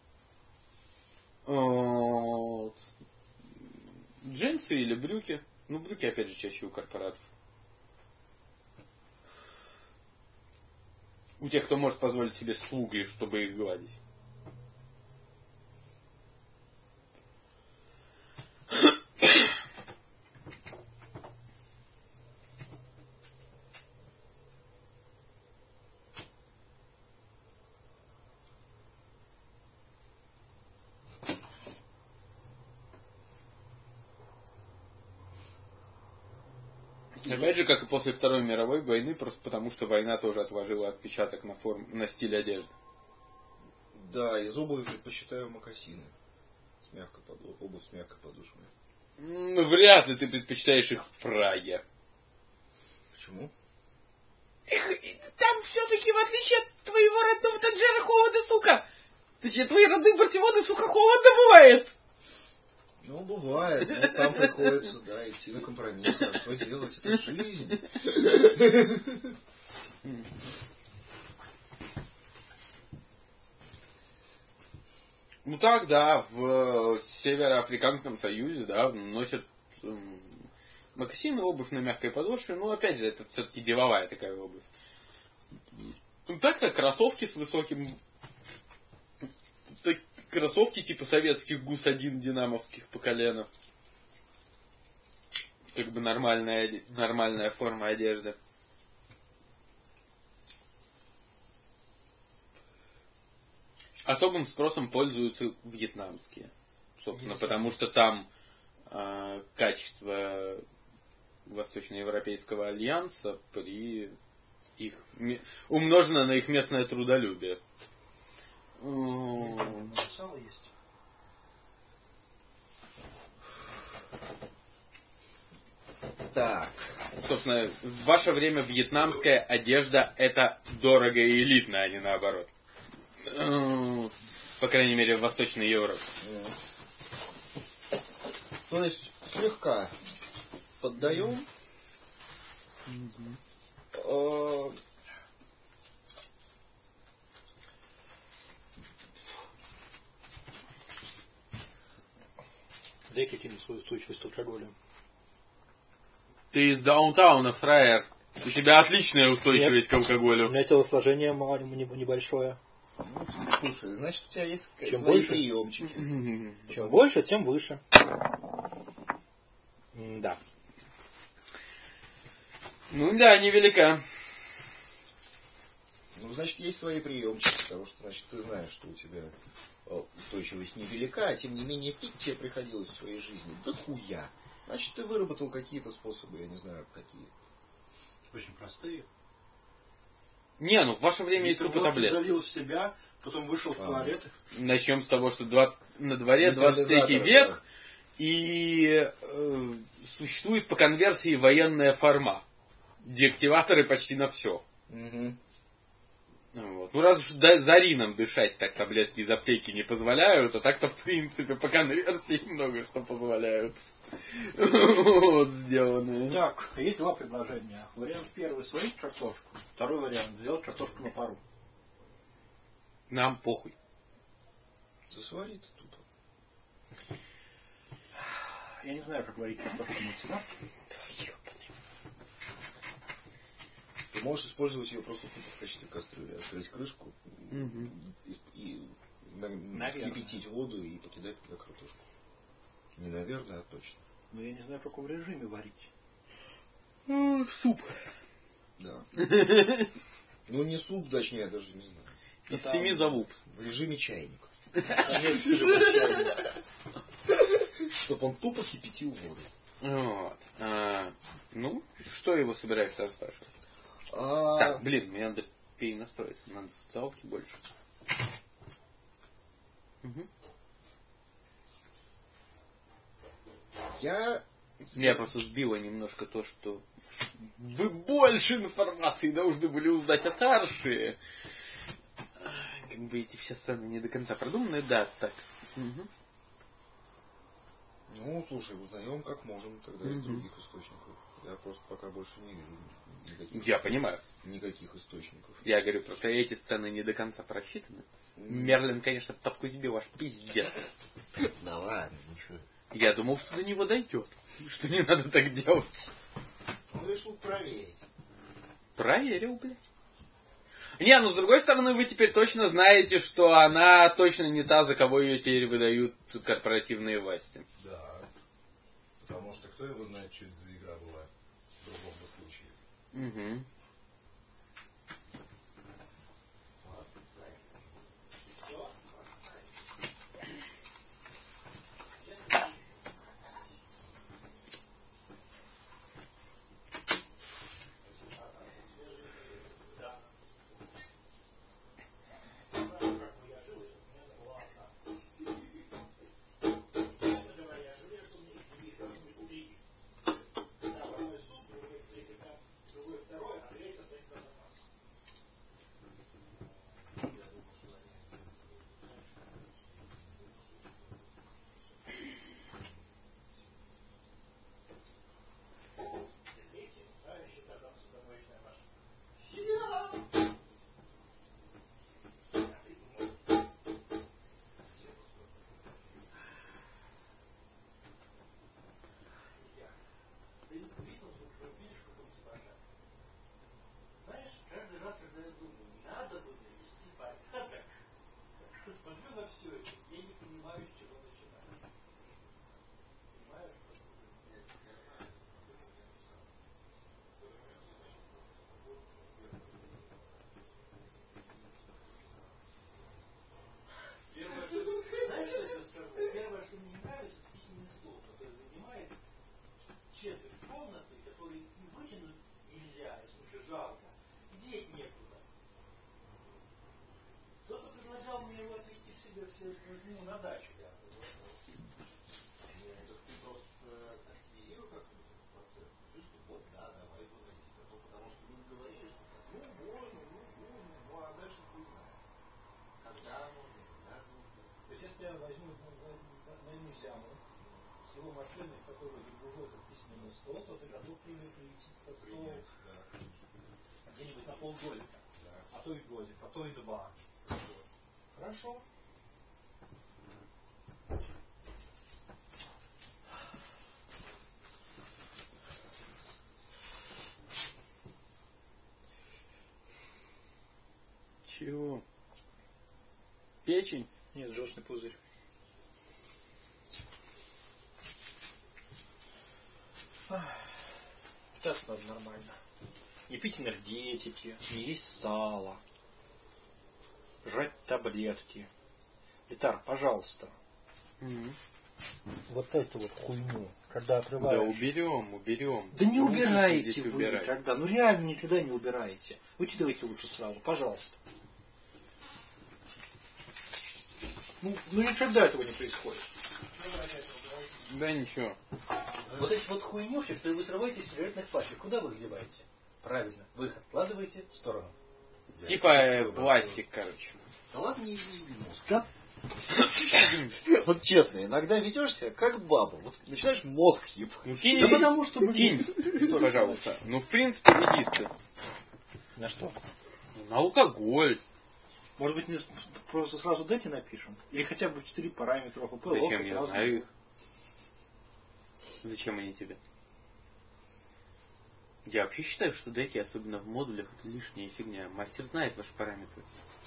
Вот. Джинсы или брюки. Ну, брюки, опять же, чаще у корпоратов. У тех, кто может позволить себе слуги, чтобы их гладить. Опять же, как и после Второй мировой войны, просто потому что война тоже отложила отпечаток на, форм... на стиль одежды. Да, из обуви предпочитаю мокасины. С мягкой поду... Обувь с мягкой подошвой. Ну, вряд ли ты предпочитаешь их в Праге. Почему? Там все-таки, в отличие от твоего родного Танжера, холода, сука! Точнее, твои родные Барселоны, сука, холодно бывает! Ну, бывает, но там приходится, да, идти на компромисс. А что делать? Это жизнь. Ну так, да, в Североафриканском Союзе, да, носят мокасины, обувь на мягкой подошве, но опять же, это все-таки деловая такая обувь. Ну так как кроссовки с высоким... Так, кроссовки типа советских гус один динамовских по колено. Как бы нормальная, нормальная форма одежды. Особым спросом пользуются вьетнамские. Собственно, потому что там э, качество Восточноевропейского альянса при их умножено на их местное трудолюбие. Сало есть. Так. Собственно, в ваше время вьетнамская одежда — это дорого и элитно, а не наоборот. По крайней мере, в Восточной Европе. То есть, слегка поддаем. Mm-hmm. Дай какие-нибудь свою устойчивость к алкоголю. Ты из даунтауна, фраер. У тебя отличная устойчивость Нет, к алкоголю. У меня телосложение небольшое. Ну, слушай, значит, у тебя есть чем свои больше, приемчики. Чем Потому... больше, тем выше. Да. Ну да, невелика. Ну, значит, есть свои приемчики, потому что, значит, ты знаешь, что у тебя устойчивость невелика, а тем не менее пить тебе приходилось в своей жизни да хуя. Значит, ты выработал какие-то способы, я не знаю, какие. Очень простые. Не, ну в ваше время есть тупо таблетки. Залил в себя, потом вышел в туалет. Начнем с того, что двадцать на дворе двадцать третий век, да. И э, существует по конверсии военная форма. Деактиваторы почти на все. Угу. Вот. Ну, раз уж зарином дышать так таблетки из аптеки не позволяют, а так-то, в принципе, по конверсии много что позволяют. Вот сделано. Так, есть два предложения. Вариант первый — сварить картошку. Второй вариант — сделать картошку на пару. Нам похуй. Засварить тупо. Я не знаю, как варить картошку на цена. Ты можешь использовать ее просто тупо в качестве кастрюли. Открыть крышку Мгм. и, и на- вскипятить воду и покидать туда картошку. Не наверное, а точно. Но я не знаю, в каком режиме варить. Суп. Да. Ну не суп, точнее, я даже не знаю. Из семи залуп. В режиме чайника. А Чтоб он тупо кипятил воду. Вот. А, ну, что его собираешься расспрашивать? А, Так, блин, мне надо перенастроиться. Надо социалки больше. Угу. Я... Меня просто сбило немножко то, что вы больше информации должны были узнать от Арши. Как бы эти все сцены не до конца продуманы, да, так. Угу. Ну, слушай, узнаем как можем тогда из Мгм. других источников. Я просто пока больше не вижу никаких, Я понимаю. никаких источников. Я говорю, просто эти сцены не до конца просчитаны. М. Мерлин, конечно, подкусил ваш пиздец. Да ладно, ничего. Я думал, что до него дойдет. Что не надо так делать. Он решил проверить. Проверил, блядь. Не, ну с другой стороны, вы теперь точно знаете, что она точно не та, за кого ее теперь выдают корпоративные власти. Да. Потому что кто его знает, что это за игра была в другом бы случае. Угу. Знаешь, каждый раз, когда я думаю, надо бы навести порядок, смотрю на все это, я не понимаю, с чего начинать. Понимаешь? Первое, что... Знаешь, что я тебе скажу? Первое, что мне не нравится, это письменный стол, который занимает четверть комнаты, который и вытянуть нельзя, в смысле жалко, деть некуда. Кто-то предлагал мне его отвезти к себе все, ну, на дачу. Я Ты просто активируй как-то этот процесс. Скажи, что вот, да, давай выводить. А то потому что люди говорили, что так, ну можно, ну нужно, ну а дальше хуй знает. Когда нужно, когда нужно. То есть если я возьму, найму зяму с его машиной, в которую загружу этот письменный стол, то ты готов прилететь стол Да. где-нибудь на полгодика, Да. а то и годик, а то и два. Хорошо. Чего? Печень? Нет, желчный пузырь. Питаться надо нормально. Не пить энергетики, не есть сало. Жрать таблетки. Литар, пожалуйста. Угу. Вот эту вот хуйню, когда Да отрываешь. уберем, уберем. Да не Лучше убираете здесь вы убирать. никогда. Ну реально никогда не убираете. Выкидывайте лучше сразу, пожалуйста. Ну, ну никогда этого не происходит. Да ничего. Вот эти вот хуйнюшки, которые вы срываете из сигаретных пачек, куда вы их деваете? Правильно, вы их откладываете в сторону. Я Типа э, чувствую, пластик, короче. Да ладно, не еби мозг. Да. Вот честно, иногда ведешься как баба. Вот начинаешь мозг ебать. Ну кинь, Да потому что, блин. кинь, пожалуйста. Ну, в принципе, резисты. На что? На алкоголь. Может быть, не просто сразу деки напишем? Или хотя бы четыре параметра ОПП. Зачем я знаю их? Зачем они тебе? Я вообще считаю, что деки, особенно в модулях, это лишняя фигня. Мастер знает ваши параметры.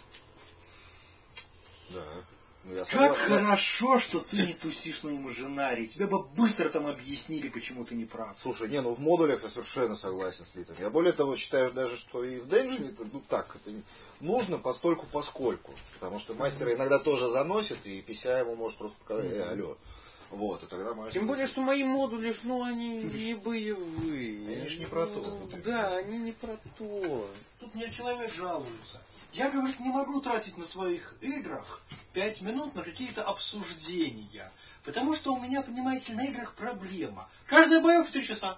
Да. Ну, я Как согласен. хорошо, что ты не тусишь на имажинарии. Тебе бы быстро там объяснили, почему ты не прав. Слушай, не, ну в модулях я совершенно согласен с Литом. Я более того считаю даже, что и в Денджине, ну так, это не... нужно постольку поскольку. Потому что мастера иногда тоже заносит, и пи си ай ему может просто показать, э, алло. Вот, и тогда мастер... Тем более, что мои модули, ну, они не боевые. Они ж не про то. Ну, да, они не про то. Тут мне человек жалуется. Я, говорит, не могу тратить на своих играх пять минут на какие-то обсуждения. Потому что у меня, понимаете, на играх проблема. Каждая боевка три часа.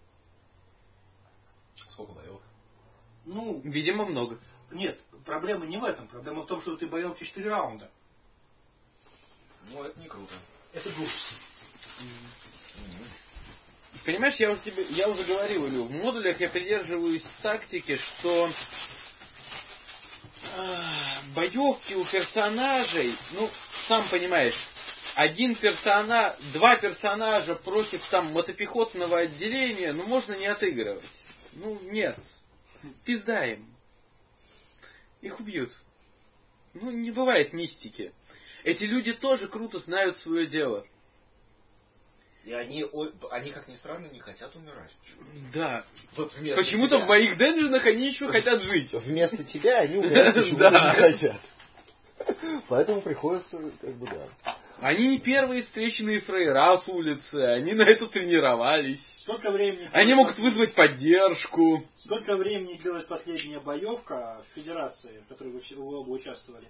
Сколько боевок? Ну, Видимо, много. нет, проблема не в этом. Проблема в том, что ты боевки четыре раунда. Ну, это не круто. Это глупость. Понимаешь, я уже тебе, я уже говорил, Илю, в модулях я придерживаюсь тактики, что э, боевки у персонажей, ну, сам понимаешь, один персонаж, два персонажа против там мотопехотного отделения, ну, можно не отыгрывать. Ну, нет. Пизда им. Их убьют. Ну, не бывает мистики. Эти люди тоже круто знают свое дело. И они, они, как ни странно, не хотят умирать. Да. Вот почему-то тебя. в моих денджинах они еще хотят жить. Вместо тебя они умирать почему-то не хотят. Поэтому приходится, как бы, да. Они не первые встреченные фрейра с улицы, они на это тренировались. Сколько времени... Они могут вызвать поддержку. Сколько времени длилась последняя боевка в Федерации, в которой вы, все, вы оба участвовали?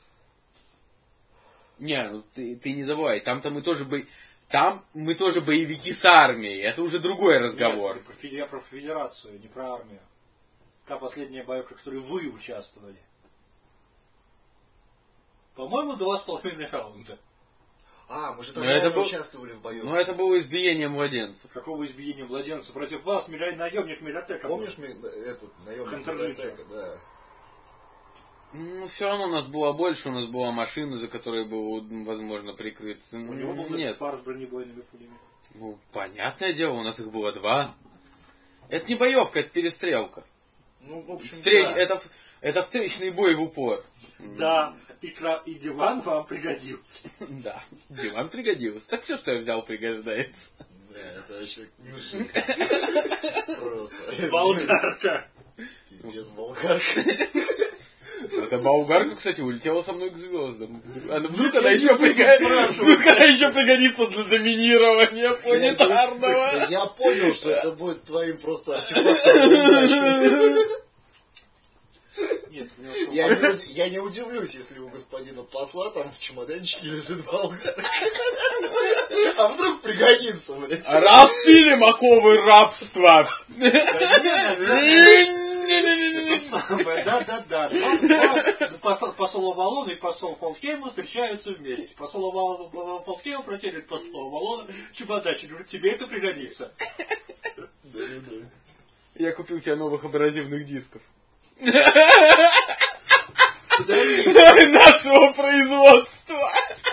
Не, ну ты, ты не забывай, там-то мы тоже бо... там мы тоже боевики с армией, это уже другой разговор. Нет, я про Федерацию, не про армию. Та последняя боевка, в которой вы участвовали. По-моему, два с половиной раунда. А, мы же там это был... участвовали в боевке. Ну это было избиение младенцев. Какого избиения младенца? Против вас наемник Миротека. Помнишь ми... этот наемник Миротека? Да. Ну, все равно у нас было больше, у нас была машина, за которой было возможно прикрыться. У него был Нет. фар с бронебойными пулями. Ну, понятное дело, у нас их было два. Это не боевка, это перестрелка. Ну, в общем, Встреч... да. это, это встречный бой в упор. Да, и, кра... и диван вам пригодился. Да, диван пригодился. Так все, что я взял, пригождается. Да, это вообще просто. Болгарка. Пиздец, болгарка. Эта болгарка, кстати, улетела со мной к звездам. А вдруг она еще пригодится, вдруг она еще пригодится для доминирования планетарного. Я понял, что это будет твоим просто артефактом удачи. Нет, у него Я не, я не удивлюсь, если у господина посла там в чемоданчике лежит болгарка. А вдруг пригодится, блядь. Распилим оковы рабства. Да-да-да. Посол Авалона и посол Фолкейма встречаются вместе. Посол Фолкейма протягивает посол Авалона чемоданчик. Говорит, тебе это пригодится. Да-да-да. Я купил тебе новых абразивных дисков. Нашего производства.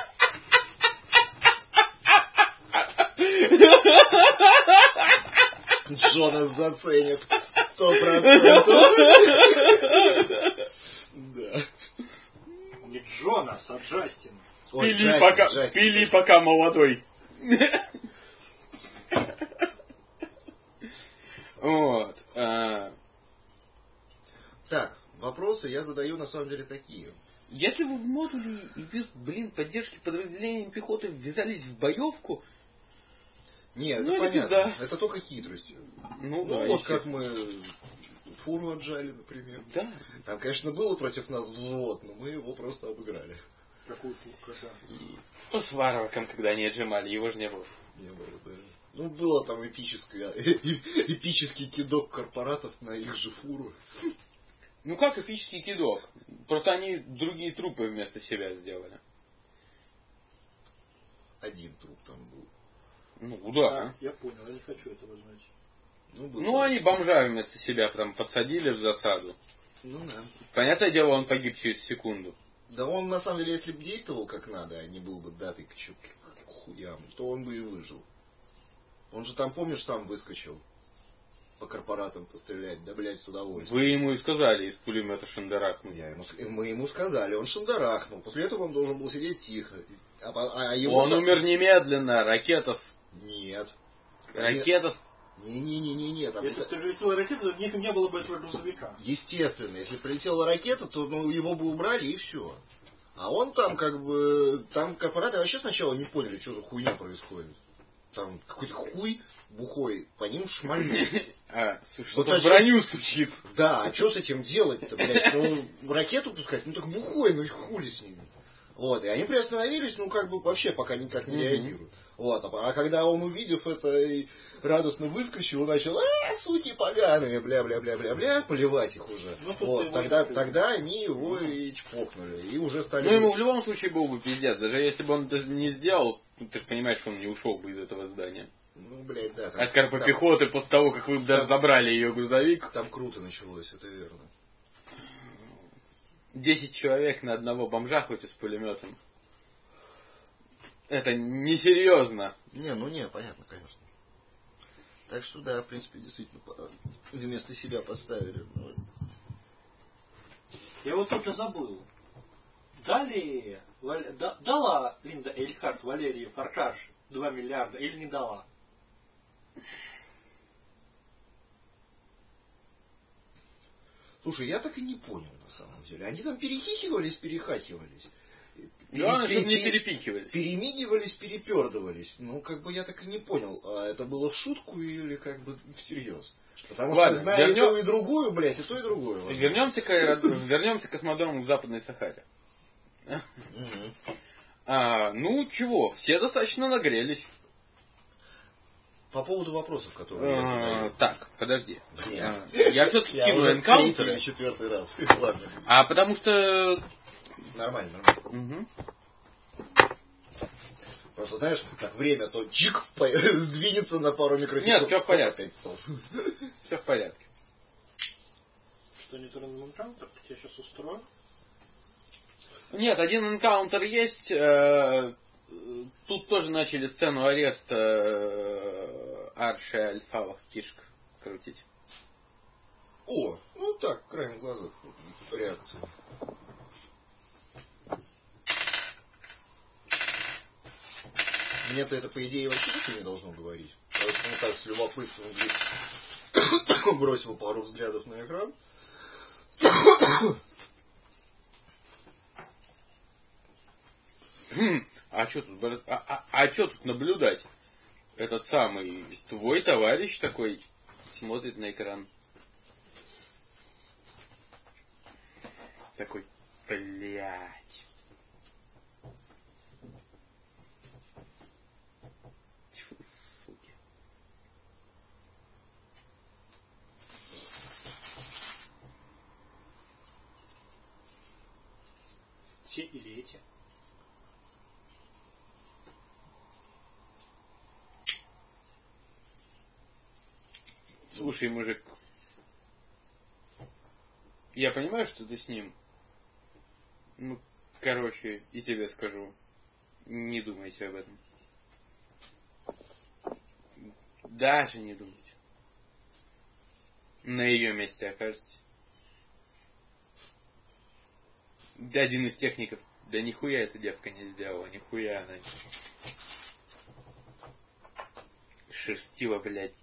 Джонас заценит. Сто процентов. Да. Не Джонас, а Джастин. Ой, Пили, Джастин, пока, Джастин. пили пока молодой. Вот. а, Так, вопросы я задаю на самом деле такие. Если вы в модуле и без, блин, поддержки подразделений пехоты ввязались в боевку, Нет, Ну, это это понятно. пизда. Это только хитростью. ну, Ну, да, вот еще- как мы фуру отжали, например. Да. Там, конечно, было против нас взвод, но мы его просто обыграли. Какую фуру? Ну, с варварком, когда они отжимали, его же не было. Не было даже. Ну, было там эпическое, эпический кидок корпоратов на их же фуру. Ну как эпический кидок? Просто они другие трупы вместо себя сделали. Один труп там был. Ну да. Я понял, я не хочу этого знать. Ну, был. Ну они бомжа вместо себя там подсадили в засаду. Ну да. Понятное дело, он погиб через секунду. Да он, на самом деле, если бы действовал как надо, а не был бы датый к чу- к хуям, то он бы и выжил. Он же там, помнишь, сам выскочил. по корпоратам пострелять, да, блядь, с удовольствием. Вы ему и сказали из пулемета шандарахнуть. Я ему, мы ему сказали, он шандарахнул. После этого он должен был сидеть тихо. А, а его он так... умер немедленно, ракета с... Нет. Ракета с... Не-не-не-не-не. Там если бы это... прилетела ракета, то у них не было бы этого грузовика. Естественно, если прилетела ракета, то ну, его бы убрали и все. А он там как бы... Там корпораты вообще сначала не поняли, что за хуйня происходит. Там какой-то хуй бухой по ним шмальнул. А, слушай, Вот что-то а в броню стучит. Да, а что с этим делать-то, блядь? Ну, ракету пускать, ну так бухой, ну и хули с ним. Вот, и они приостановились, ну как бы вообще пока никак не реагируют. Вот, а, а когда он, увидев это, и радостно выскочил, начал, а, суки поганые, бля-бля-бля-бля-бля, поливать их уже. Ну, вот, тогда, тогда они его и чпокнули, и уже стали... Ну, ему в любом случае был бы пиздец, даже если бы он это не сделал, ты же понимаешь, что он не ушел бы из этого здания. Ну, блядь, да. Там, от корпопехоты после того, как вы даже забрали ее грузовик. Там круто началось, это верно. Десять человек на одного бомжа, хоть и с пулеметом. Это несерьезно. Не, ну не, понятно, конечно. Так что да, в принципе, действительно, вместо себя поставили. Ну... Я вот только забыл. Дали, да, дала Линда Эйльхарт Валерии Фаркаш два миллиарда или не дала? Слушай, я так и не понял, на самом деле. Они там перехихивались, перехахивались. Главное, чтобы не перепихивались. Перемигивались, перепердывались. Ну, как бы я так и не понял, а это было в шутку или как бы всерьез. Потому Ладно, что знаю вернем... и то, и другую, блядь, и то, и другое. Вернемся к, аэро... Вернемся к космодрому в Западной Сахаре. Угу. А, ну, чего, все достаточно нагрелись. По поводу вопросов, которые я задаю. Так, подожди. Нет. Я все-таки кину энкаунтеры. Третий или четвертый раз. Ладно. А потому что... Нормально, нормально. Угу. Просто знаешь, так время то чик сдвинется на пару микросекунд. Нет, все в порядке. Все в порядке. Что не турнир энкаунтер? Я сейчас устрою. Нет, один энкаунтер есть. Тут тоже начали сцену ареста Арши Альфавах Кишк крутить. О, ну так, краем глаза. Реакция. Мне-то это, по идее, вообще ничего не должно говорить. Поэтому так с любопытством бросил пару взглядов на экран. Хм, а что тут, а, а, а что тут наблюдать? Этот самый твой товарищ такой смотрит на экран. Такой, блядь. Тьфу, суки. Те или эти? Слушай, мужик, я понимаю, что ты с ним. Ну, короче, и тебе скажу, не думайте об этом. Даже не думайте. На ее месте окажетесь. Один из техников, да нихуя эта девка не сделала, нихуя она. Шерстила, блядь,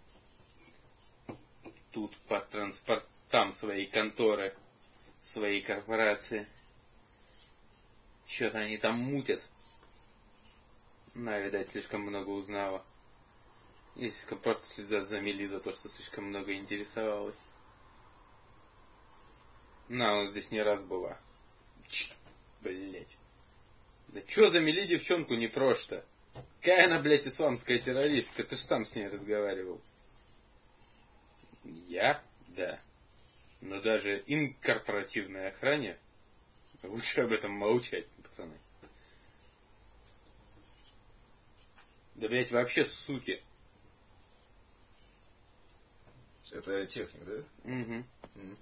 тут по транспортам своей конторы, своей корпорации. Что-то они там мутят. На, видать, слишком много узнала. Если просто слеза замели за то, что слишком много интересовалась. На, она здесь не раз была. Ч, блять. Да чё замели девчонку не просто? Какая она, блядь, исламская террористка? Ты ж сам с ней разговаривал. Я? Да. Но даже инкорпоративной охране лучше об этом молчать, пацаны. Да, блядь, вообще суки. Это техник, да? Угу. Mm.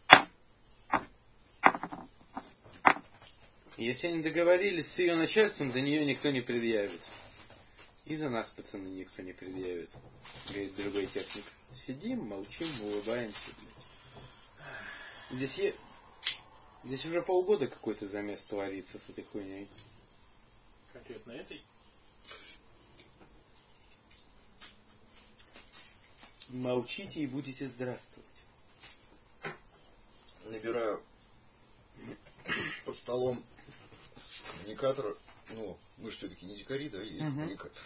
Если они договорились с ее начальством, за нее никто не предъявит. И за нас, пацаны, никто не предъявит. Говорит другой техник. сидим, молчим, улыбаемся. Здесь, е... Здесь уже полгода какой-то замес творится с этой хуйней. Конкретно этой? Молчите и будете здравствовать. Набираю под столом коммуникатор. Ну, мы же все-таки не дикари, да, есть угу. коммуникатор.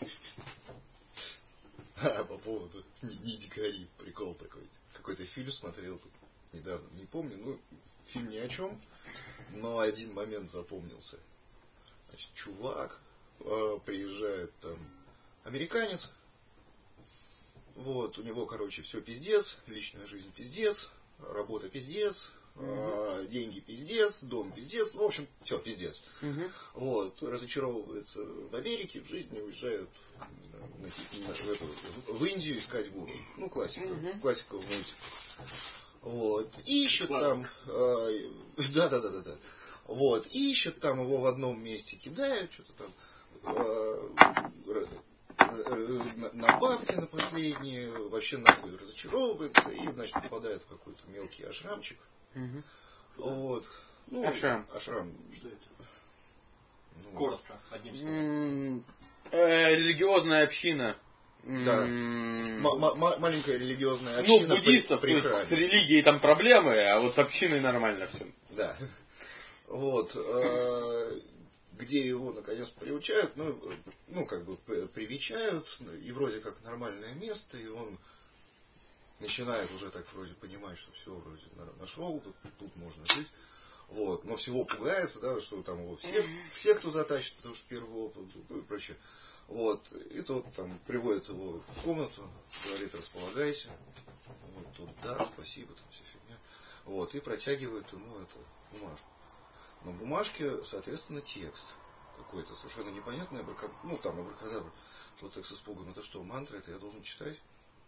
А, по поводу не, не дикари, прикол такой. Какой-то фильм смотрел тут недавно, не помню, ну, фильм ни о чем, но один момент запомнился. Значит, чувак э, приезжает там, американец, вот, у него, короче, все пиздец, личная жизнь пиздец, работа пиздец, mm-hmm. э, деньги пиздец, дом пиздец, ну, в общем, все пиздец. Mm-hmm. Вот, разочаровывается в Америке, в жизни уезжают на, на, в, эту, в Индию искать гуру. Ну, классика, mm-hmm. классика в мультиках. Вот, и ищут там, э, да, да, да, да, да. Вот, и ищут там его в одном месте, кидают, что-то там, э, на, на бабки на последние, вообще нахуй разочаровывается и, значит, попадает в какой-то мелкий ашрамчик. Угу. Вот. Ну, ашрам. Ашрам. Что это? Ну, коротко, одним словом. Э, религиозная община. Да. М- м- маленькая религиозная община. Ну, буддистов, при, при то есть с религией там проблемы, а вот с общиной нормально все. Да. Вот. Э- где его наконец приучают, ну, ну, как бы привечают, и вроде как нормальное место, и он начинает уже так вроде понимать, что все вроде нашел, тут, тут можно жить. Вот. Но всего пугается, да, что там его все, все кто затащит, потому что первый опыт, ну и прочее. Вот. И тот там приводит его в комнату, говорит, располагайся. Вот, тут, да, спасибо, там вся фигня. Вот. И протягивает ему эту бумажку. На бумажке, соответственно, текст какой-то совершенно непонятный, абракад... ну там абракадабра. Вот так с испугом, это что, мантра, это я должен читать?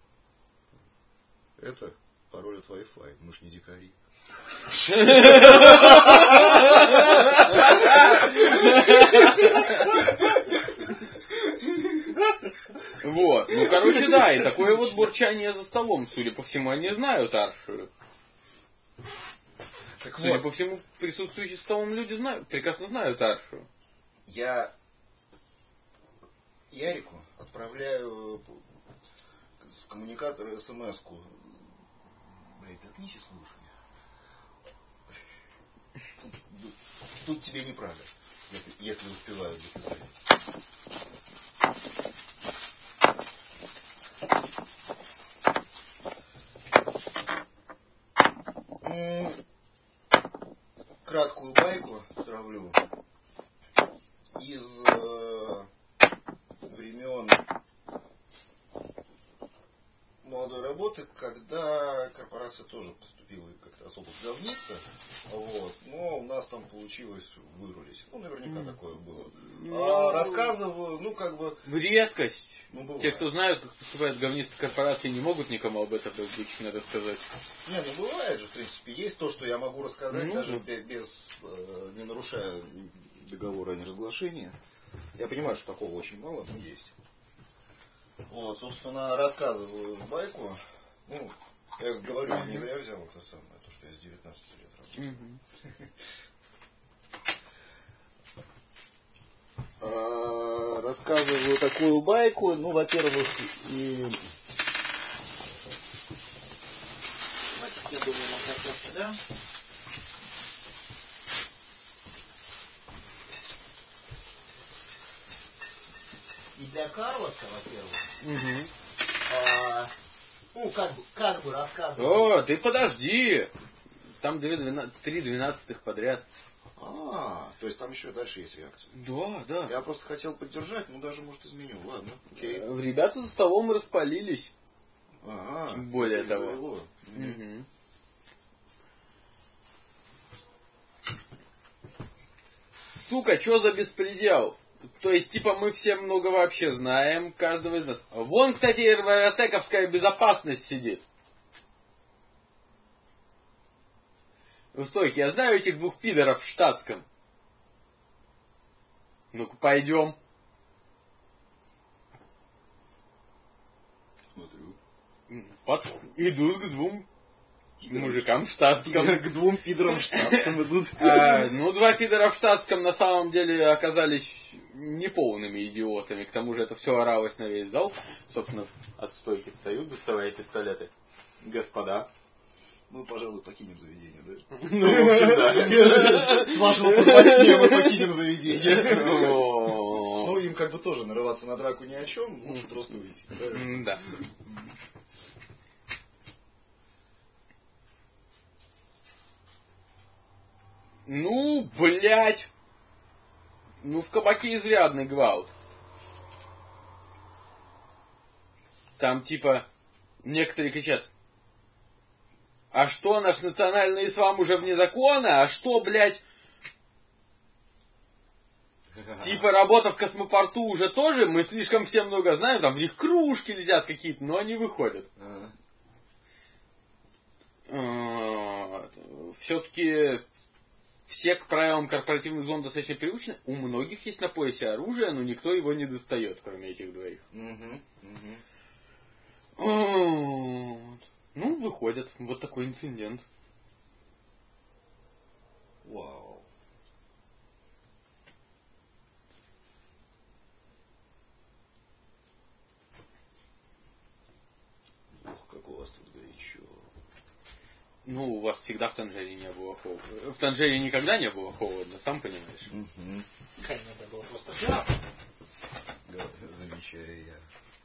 Это пароль от Wi-Fi, мы ж не дикари. Вот, ну короче, да, и такое вот бурчание за столом, судя по всему, они знают Аршию. Так Судя вот, по всему, присутствующие с столом люди знают, прекрасно знают Аршу. Я Ярику отправляю с коммуникатора смс-ку. Блять, заткнись и слушай. Тут, тут, тут тебе неправда, если, если успеваю записать. Краткую байку травлю из э, времен молодой работы, когда корпорация тоже поступила как-то особо говнисто, вот, но у нас там получилось вырулить. Ну, наверняка mm. такое было. Ну, а, рассказываю, ну, как бы... Редкость. Ну, те, кто знают, как поступают говнистые корпорации, не могут никому об этом надо сказать. Не, ну бывает же, в принципе, есть то, что я могу рассказать, ну, даже да. без, э, не нарушая договора о неразглашении. Я понимаю, что такого очень мало, но есть. Вот, собственно, рассказываю байку. Ну, я говорю, я не зря взял это самое, то, что я с девятнадцати лет работаю. Uh-huh. Рассказываю такую байку. Ну, во-первых, и... Я думаю, нам как раз, да? И для Карлоса, во-первых, угу. а, ну, как бы, как бы рассказываю. О, ты подожди! Там три двенадцатых подряд. А, то есть там еще дальше есть реакция. Да, да. Я просто хотел поддержать, но даже, может, изменю. Ладно, окей. Ребята за столом распалились. Ага. Более того. Угу. Сука, что за беспредел? То есть, типа, мы все много вообще знаем, каждого из нас. Вон, кстати, РВТековская безопасность сидит. Стойте, я знаю этих двух пидоров в штатском. Ну-ка, пойдем. Смотрю. Под... Идут к двум мужикам в штатском. К двум пидорам в штатском идут. А, ну, два пидора в штатском на самом деле оказались неполными идиотами. К тому же это все оралось на весь зал. Собственно, от стойки встают, доставая пистолеты. Господа. Мы, пожалуй, покинем заведение, да? Ну, в общем, да. С вашего позволения мы покинем заведение. О. Ну, им как бы тоже нарываться на драку ни о чем, лучше просто выйти. Да. Ну, блять. Ну, в кабаке изрядный гвалт. Там, типа, некоторые кричат: а что, наш национальный ислам уже вне закона? А что, блядь, типа, работа в космопорту уже тоже? Мы слишком все много знаем, там в них кружки летят какие-то, но они выходят. Все-таки все к правилам корпоративных зон достаточно привычны. У многих есть на поясе оружие, но никто его не достает, кроме этих двоих. Вот. Ну, выходят. Вот такой инцидент. Вау. Ох, как у вас тут горячо. Ну, у вас всегда в Танжере не было холодно. В Танжере никогда не было холодно, сам понимаешь. Угу. Конечно, было просто жарко. Замечаю я.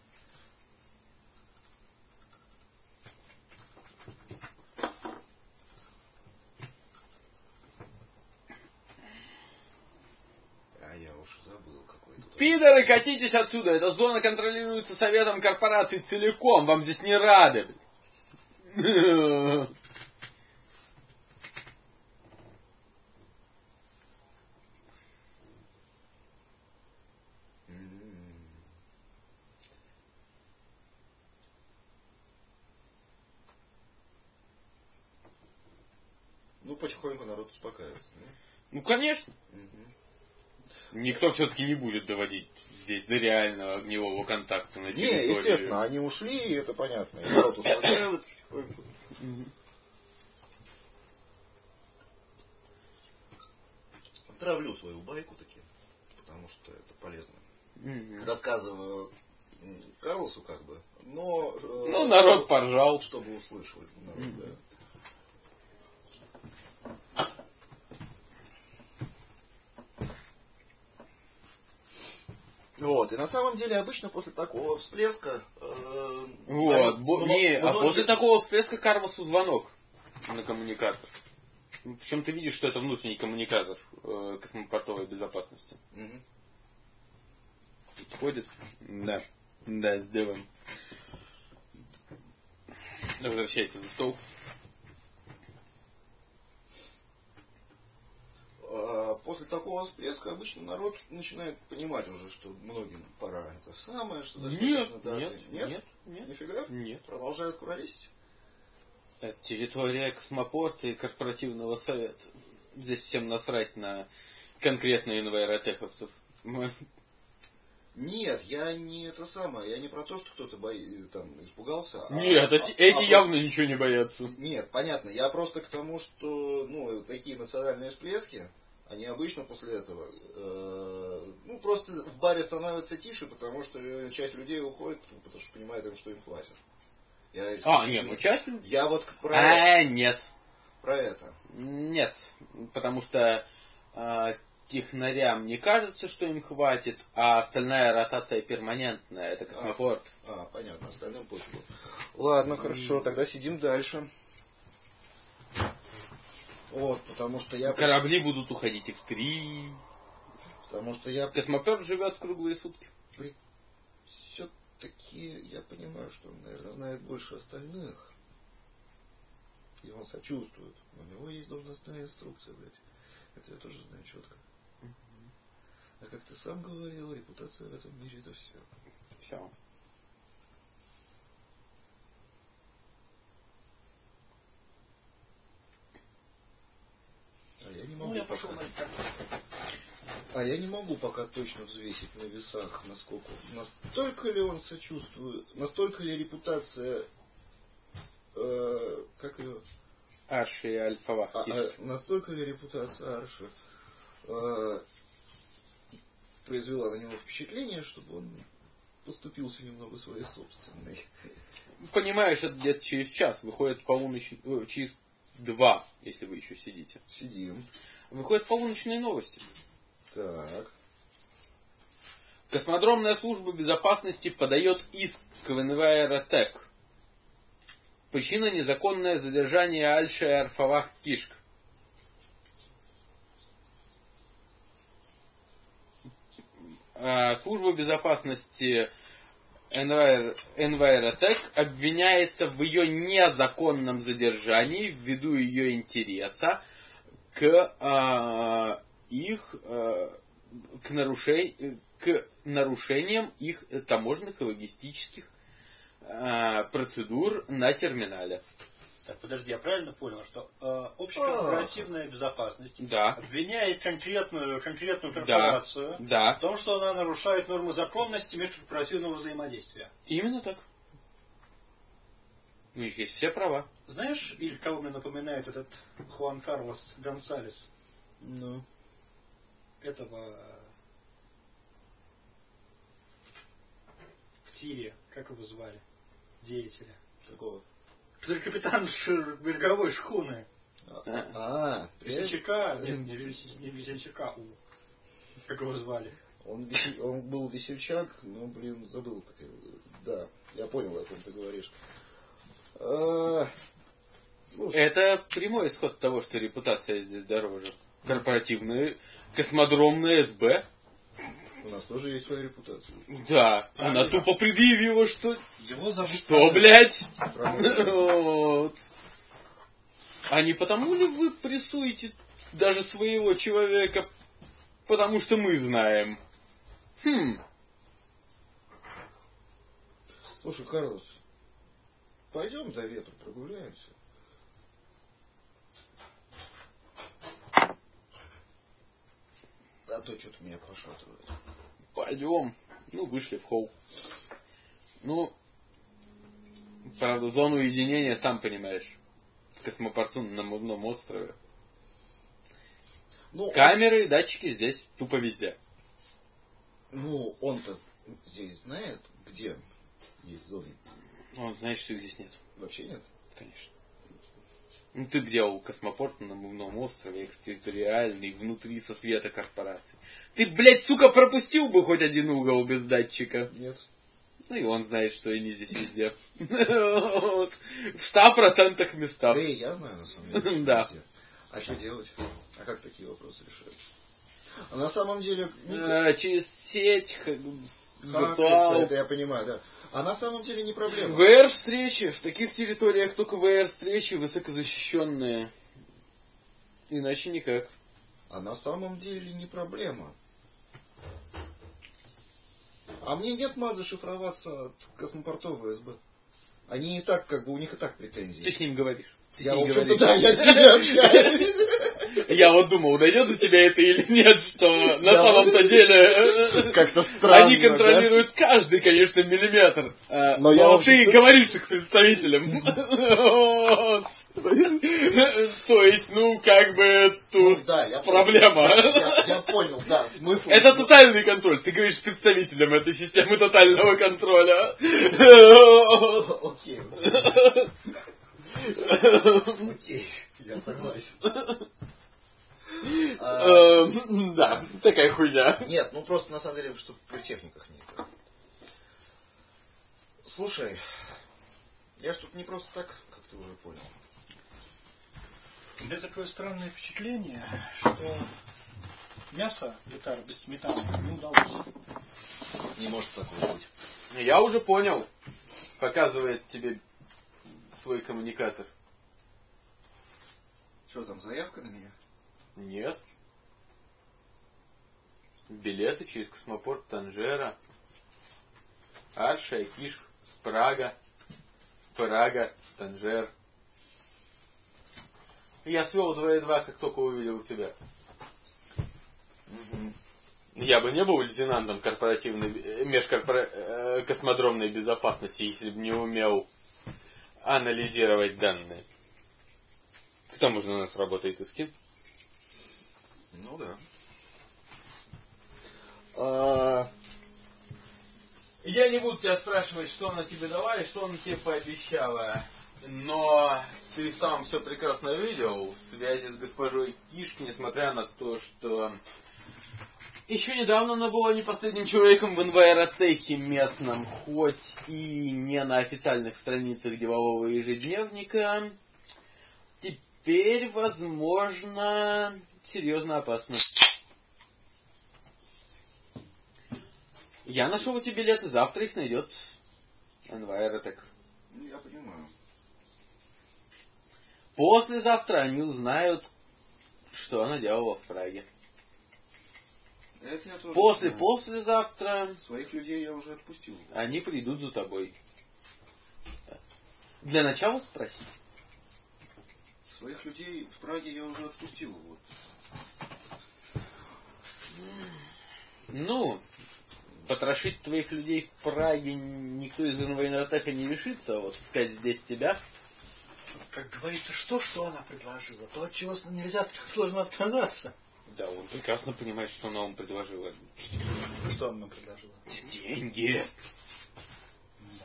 А я уж забыл какой-то. Пидоры, катитесь отсюда! Эта зона контролируется советом корпораций целиком. Вам здесь не рады. Ну, потихоньку народ успокаивается, да? Ну, конечно. Угу. Никто все-таки не будет доводить здесь до реального огневого контакта на территории. Не, естественно, они ушли, и это понятно. И народ успокаивается потихоньку. Угу. Травлю свою байку таки, потому что это полезно. Угу. Рассказываю Карлосу как бы, но... Ну, народ поржал. Чтобы услышал народ, угу. Да. Вот, и на самом деле обычно после такого всплеска... Э, вот, бо- много, не, многие... а после такого всплеска Карлосу звонок на коммуникатор. Причем ты видишь, что это внутренний коммуникатор э, космопортовой безопасности. Угу. Ходит. Да. Да, сделаем. Возвращается за стол. После такого всплеска обычно народ начинает понимать уже, что многим пора это самое, что достаточно нет, даты. Нет, нет, нет, нет. Нифига? Нет. Продолжают куролесить? Это территория космопорта и корпоративного совета. Здесь всем насрать на конкретно инваэротеховцев. Нет, я не это самое, я не про то, что кто-то бои, там, испугался. Нет, а, эти, эти а явно просто... ничего не боятся. Нет, понятно, я просто к тому, что ну, такие эмоциональные всплески, они обычно после этого, э, ну, просто в баре становятся тише, потому что часть людей уходит, потому что понимает, что им хватит. Я а, нет, ну часть... Я вот про а, это. нет. Про это. Нет, потому что э, технарям не кажется, что им хватит, а остальная ротация перманентная, это космопорт. А, а понятно, остальным пофигу. Ладно, хорошо, тогда сидим дальше. Вот, потому что я... Корабли будут уходить и в три. Потому что я... Космопорт живет круглые сутки. При... Все-таки я понимаю, что он, наверное, знает больше остальных. И он сочувствует. Но у него есть должностная инструкция, блядь. Это я тоже знаю четко. А как ты сам говорил, репутация в этом мире это все. Все. А я не могу Ну, я пока... пошел на это. А я не могу пока точно взвесить на весах, насколько... Настолько ли он сочувствует, настолько ли репутация э, как ее... Арши и Альфа-Вах. А, а настолько ли репутация Арши э, произвела на него впечатление, чтобы он поступился немного своей собственной? Понимаешь, это где-то через час. Выходит полуночь... э, через два, если вы еще сидите. Сидим. Выходят полуночные новости. Так. Космодромная служба безопасности подает иск к Энвайротек. Причина — незаконное задержание Альши и Альфа-Вах Кишк. Служба безопасности Энвайротек обвиняется в ее незаконном задержании ввиду ее интереса к а, их а, к, нарушень, к нарушениям их таможенных и логистических а, процедур на терминале. Так, подожди, я правильно понял, что э, общекорпоративная безопасность Да. обвиняет конкретную, конкретную корпорацию Да. Да. в том, что она нарушает нормы законности межкорпоративного взаимодействия? Именно так. У них есть все права. Знаешь, или кого мне напоминает этот Хуан Карлос Гонсалес? Ну. Этого в тире, как его звали? Деятеля. Какого? Который капитан ш- береговой шхуны. А, а Весельчака. Нет, не Вес- не Весельчака. У. Как его звали? он, весел- он был весельчак, но, блин, забыл, как его зовут. Да, я понял, о ком ты говоришь. А, слушай, Это прямой исход того, что репутация здесь дороже. Корпоративная, космодромная СБ. у нас тоже есть своя репутация. Да, Правильно. она тупо предъявила, что... Его зовут... Что, блядь? Правильно. Вот. А не потому ли вы прессуете даже своего человека, потому что мы знаем? Хм. Слушай, Карлос, пойдем до ветру прогуляемся. А то что-то меня пошатывает. Пойдем. Ну, вышли в холл. Ну, правда, зону уединения, сам понимаешь, в космопорту на Мудном острове. Ну, Камеры, датчики здесь тупо везде. он, ну, он-то здесь знает, где есть зоны. Он знает, что их здесь нет. Вообще нет? Конечно. Ну ты где у космопорта на Мудном острове, экстерриториальный, внутри со света корпорации. Ты, блядь, сука, пропустил бы хоть один угол без датчика? Нет. Ну и он знает, что они здесь везде. В ста процентах местах. Да и я знаю, на самом деле. что Да. везде. А что делать? А как такие вопросы решаются? А на самом деле... не- Э, Через сеть, х- Хакаются, виртуал. это я понимаю, да. А на самом деле не проблема. вэ эр-встречи. В таких территориях только вэ эр-встречи высокозащищенные. Иначе никак. А на самом деле не проблема. А мне нет мазы шифроваться от космопортов вэ эс бэ. Они и так, как бы, у них и так претензии. Ты с ним говоришь. Ты Я, с в ним общем-то, говоришь. да, я с ними общаюсь. Я вот думал, дойдет до тебя это или нет, что на Да, самом-то вот деле как-то странно, они контролируют каждый, конечно, миллиметр. А, Но Но, я ты вообще-то- говоришь с их представителем. Вот. То есть, ну, как бы Ну, тут да, я проблема. понял. Я, я- я понял, да, смысл. Это тотальный контроль. Ты говоришь с представителем этой системы тотального контроля. Окей. Окей, я согласен. А, Эм, Да, такая хуйня. Нет, ну просто на самом деле, что при техниках нет. Слушай, я ж тут не просто так, как ты уже понял. У меня такое странное впечатление, что мясо гитар без сметаны не удалось. Не может такого быть. Я уже понял. Показывает тебе свой коммуникатор. Что там, заявка на меня? Нет. Билеты через космопорт Танжера. Арша, Киш, Прага. Прага, Танжер. Я свел два и два, как только увидел тебя. Угу. Я бы не был лейтенантом корпоративной, межкосмодромной безопасности, если бы не умел анализировать данные. К тому же у нас работает и скин. Ну да. А... Я не буду тебя спрашивать, что она тебе дала и что она тебе пообещала. Но ты сам все прекрасно видел в связи с госпожой Кишки, несмотря на то, что еще недавно она была не последним человеком в инвайротехе местном, хоть и не на официальных страницах делового ежедневника. Теперь, возможно, серьезно опасно. Я нашел эти билеты, завтра их найдет инвайротех. Я понимаю. Послезавтра они узнают, что она делала в Праге. Это я тоже После, знаю. послезавтра Своих людей я уже отпустил. они придут за тобой. Для начала спроси. Своих людей в Праге я уже отпустил. Вот. Ну, потрошить твоих людей в Праге никто из инвайротеха не решится, а вот сказать здесь тебя. Как говорится, что, что она предложила, то от чего нельзя так сложно отказаться. Да, он прекрасно понимает, что она вам предложила. Что она нам предложила? Деньги. Да.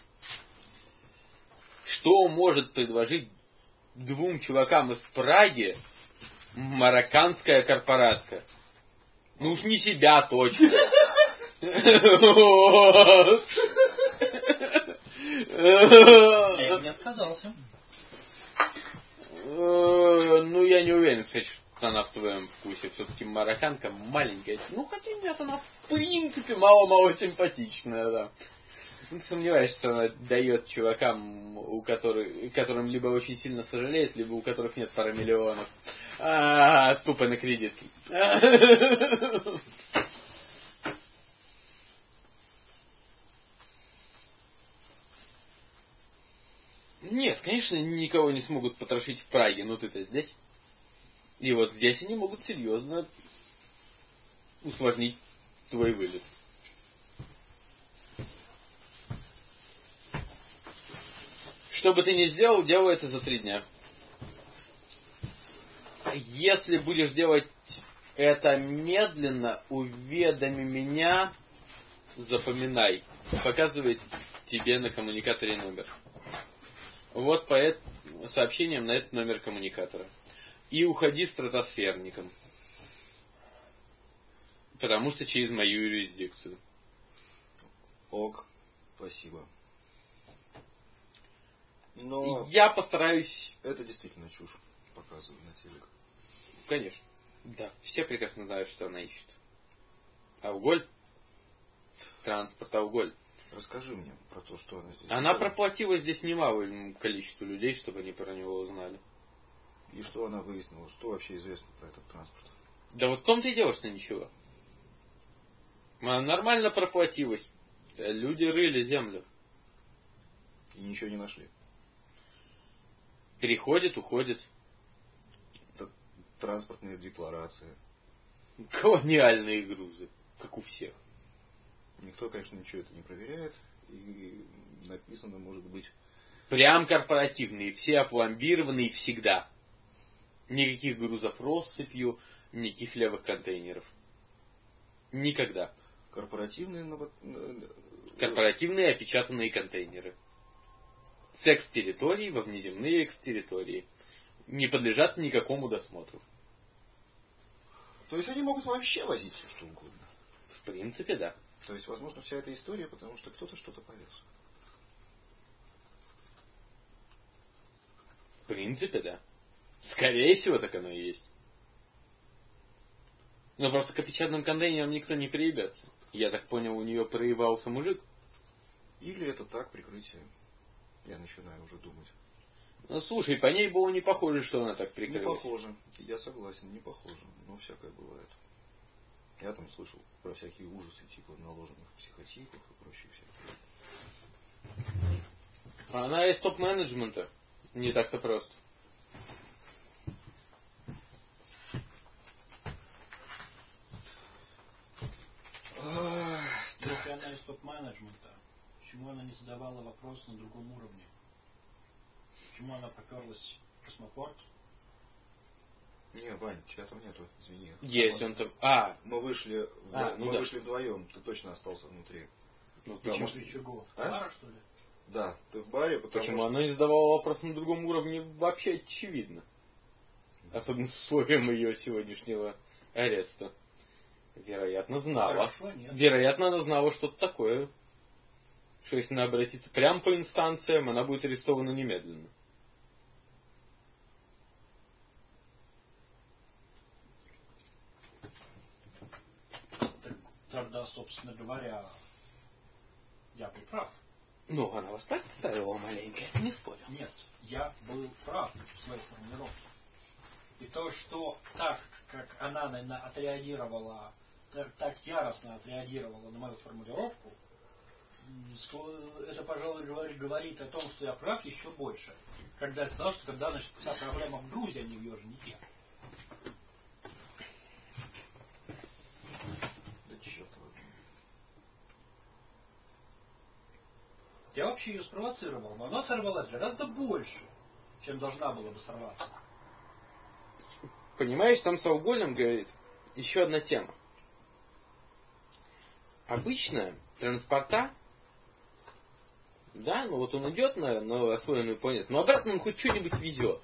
Что может предложить двум чувакам из Праги марокканская корпоратка? Ну уж не себя точно. Я не отказался. Ну, я не уверен, кстати, что она в твоем вкусе. Все-таки марокканка маленькая. Ну, хотя нет, она в принципе мало-мало симпатичная, да. Ну, сомневаюсь, что она дает чувакам, у которых, которым либо очень сильно сожалеет, либо у которых нет пары миллионов. А, тупо на кредит. Нет, конечно, никого не смогут потрошить в Праге, но ты-то здесь. И вот здесь они могут серьезно усложнить твой вылет. Что бы ты ни сделал, делай это за три дня. Если будешь делать это медленно, уведоми меня, запоминай. Показывает тебе на коммуникаторе номер. Вот по эт... сообщениям на этот номер коммуникатора. И уходи стратосферником. Потому что через мою юрисдикцию. Ок, спасибо. Но я постараюсь... Это действительно чушь, показываю на телек. Конечно. Да, все прекрасно знают, что она ищет. Алголь. Транспорт Алголь. Расскажи мне про то, что она здесь Она делает. проплатила здесь немалое количество людей, чтобы они про него узнали. И что она выяснила? Что вообще известно про этот транспорт? Да вот в том-то и дело, что ничего. Она нормально проплатилась. Люди рыли землю. И ничего не нашли. Переходит, уходит. Это транспортные декларации. Колониальные грузы. Как у всех. Никто, конечно, ничего это не проверяет. И написано, может быть... Прям корпоративные. Все опломбированные всегда. Никаких грузов россыпью, никаких левых контейнеров. Никогда. Корпоративные... Корпоративные опечатанные контейнеры. С экс-территории во внеземные экс-территории. Не подлежат никакому досмотру. То есть они могут вообще возить все, что угодно? В принципе, да. То есть, возможно, вся эта история, потому что кто-то что-то повез. В принципе, да. Скорее всего, так оно и есть. Но просто к опечатанным контейнерам никто не приебется. Я так понял, у нее проебался мужик. Или это так, прикрытие. Я начинаю уже думать. Ну, слушай, по ней было не похоже, что она так прикрылась. Не похоже. Я согласен, не похоже. Но всякое бывает. Я там слышал про всякие ужасы, типа наложенных психотипов и прочее всякое. Она из топ-менеджмента. Не так-то просто. Если она из топ-менеджмента, почему она не задавала вопрос на другом уровне? почему она поперлась в космопорт? Не, Вань, тебя там нету, извини. Есть, а, он там... А, мы вышли, а, мы ну да. вышли вдвоем, ты точно остался внутри. Ну, Да, почему? может... Чего? А? Бара, что ли? Да, ты в баре, потому Почему что... она не задавала вопрос на другом уровне, вообще очевидно. Особенно с условием ее сегодняшнего ареста. Вероятно, знала. Хорошо, нет. Вероятно, она знала что-то такое. Что если она обратится прямо по инстанциям, она будет арестована немедленно. Тогда, собственно говоря, я был прав. Ну, она вас подставила маленько, не спорю. Нет, я был прав в своей формулировке. И то, что так, как она наверное, отреагировала, так, так яростно отреагировала на мою формулировку, это, пожалуй, говорит, говорит о том, что я прав еще больше. Когда я сказал, что тогда, значит, вся проблема в Грузии, а не в ее женихе. Да черт его знает. Я вообще ее спровоцировал, но она сорвалась гораздо больше, чем должна была бы сорваться. Понимаешь, там с алкоголем, говорит, еще одна тема. Обычно транспорта, да, ну вот он идет на, на освоенную планету, но обратно он хоть что-нибудь везет.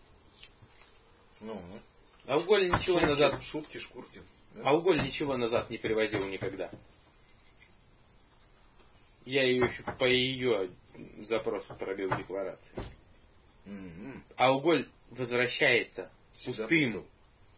Ну, Алкоголь ничего шубки, назад... Шубки, шкурки. Да? Алкоголь ничего назад не привозил никогда. Я ее еще по ее запросу пробил декларации. Mm-hmm. Алкоголь возвращается Всегда пустым. пустым.